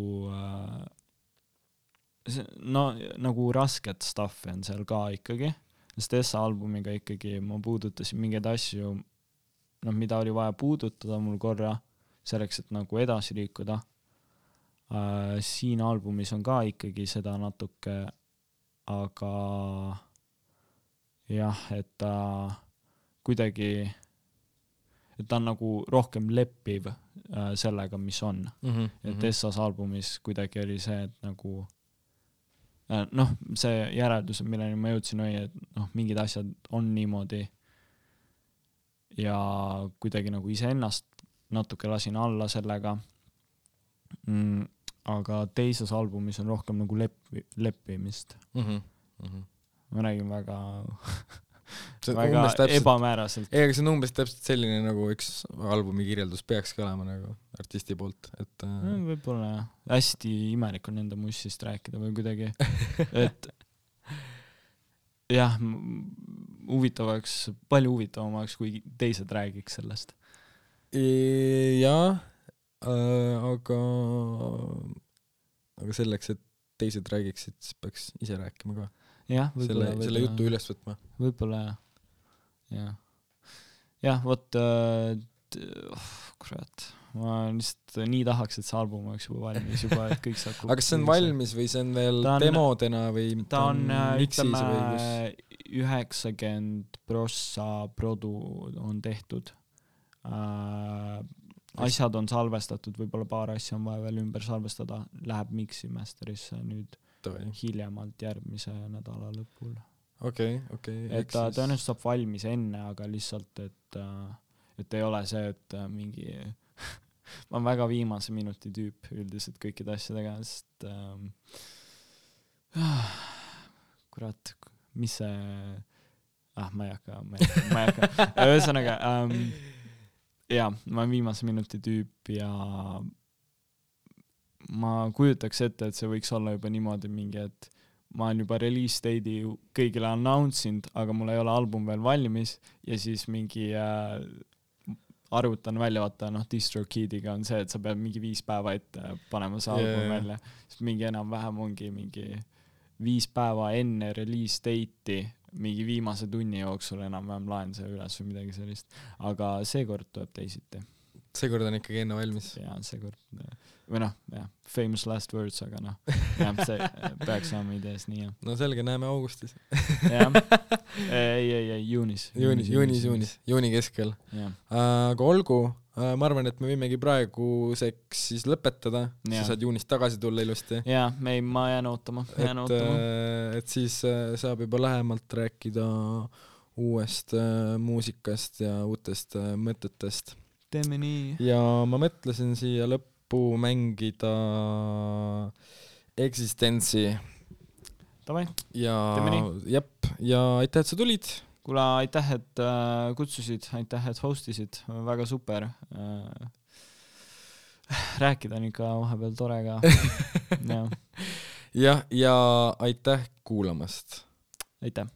nagu rasket stuffi on seal ka ikkagi, sest albumiga ikkagi ma puudutasin mingeid asju, mida oli vaja puudutada mul korra selleks, et nagu edasi liikuda. Siin albumis on ka ikkagi seda natuke, aga jah, et ta kuidagi, et ta on nagu rohkem leppiv sellega, mis on. Et Essas albumis kuidagi oli see, et nagu see järeldus, milleni ma jõudsin, oli, et mingid asjad on niimoodi ja kuidagi nagu iseennast natuke lasin alla sellega. Aga teises albumis on rohkem nagu leppimist. ma räägin väga See on väga umbes täpselt- ebamääraselt. ei, aga see on umbes täpselt selline nagu üks albumi kirjeldus peakski olema nagu artisti poolt, et Võib-olla jah. Hästi imelik on enda mussist rääkida või kuidagi, et jah, palju huvitavamaks, kui teised räägiks sellest. jaa, aga selleks, et teised räägiksid, siis peaks ise rääkima ka. Jah, selle jutu üles võtma. Võib-olla jah. Jah, vot kurat, ma lihtsalt nii tahaks, et see album oleks juba valmis juba, et kõik saab aga kas see on valmis või see on veel demodena või ta on miksis ütleme 90% produ on tehtud. Asjad on salvestatud, võib-olla paar asja on vaja veel ümber salvestada, läheb mixi masterisse nüüd hiljemalt järgmise nädala lõpul. Okay. Et ta tõenäoliselt saab valmis enne, aga lihtsalt, et ei ole see, et mingi ma olen väga viimase minuti tüüp üldiselt kõikide asjadega, sest kurat, mis see ma ei hakka ühesõnaga jaa, ma olen viimase minuti tüüp ja ma kujutaks ette, et see võiks olla juba niimoodi mingi, et ma olen juba release date'i kõigile announced, aga mul ei ole album veel valmis ja siis mingi arvutan välja, vaata DistroKidiga on see, et sa pead mingi 5 päeva ette panema see album välja, siis mingi enam-vähem ongi mingi 5 päeva enne release date'i mingi viimase tunni jooksul enam-vähem laen see üles või midagi sellist, aga seekord tuleb teisiti. Seekord on ikkagi enne valmis. Jaa, seekord või famous last words, aga see peaks saama idees nii, jah. No selge, näeme augustis. Jah, ei, juuni keskel. Aga olgu, ma arvan, et me võimegi praeguseks siis lõpetada, sa saad juunist tagasi tulla ilusti. Jaa, ma jään ootama. Et siis saab juba lähemalt rääkida uuest muusikast ja uutest mõtetest. Teeme nii. Ja ma mõtlesin siia lõppu mängida Existence'i. Tavai. Ja aitäh, et sa tulid. Kuule, aitäh, et kutsusid, aitäh, et hostisid. Väga super. Rääkida on ikka vahepeal tore ka. ja aitäh kuulamast. Aitäh.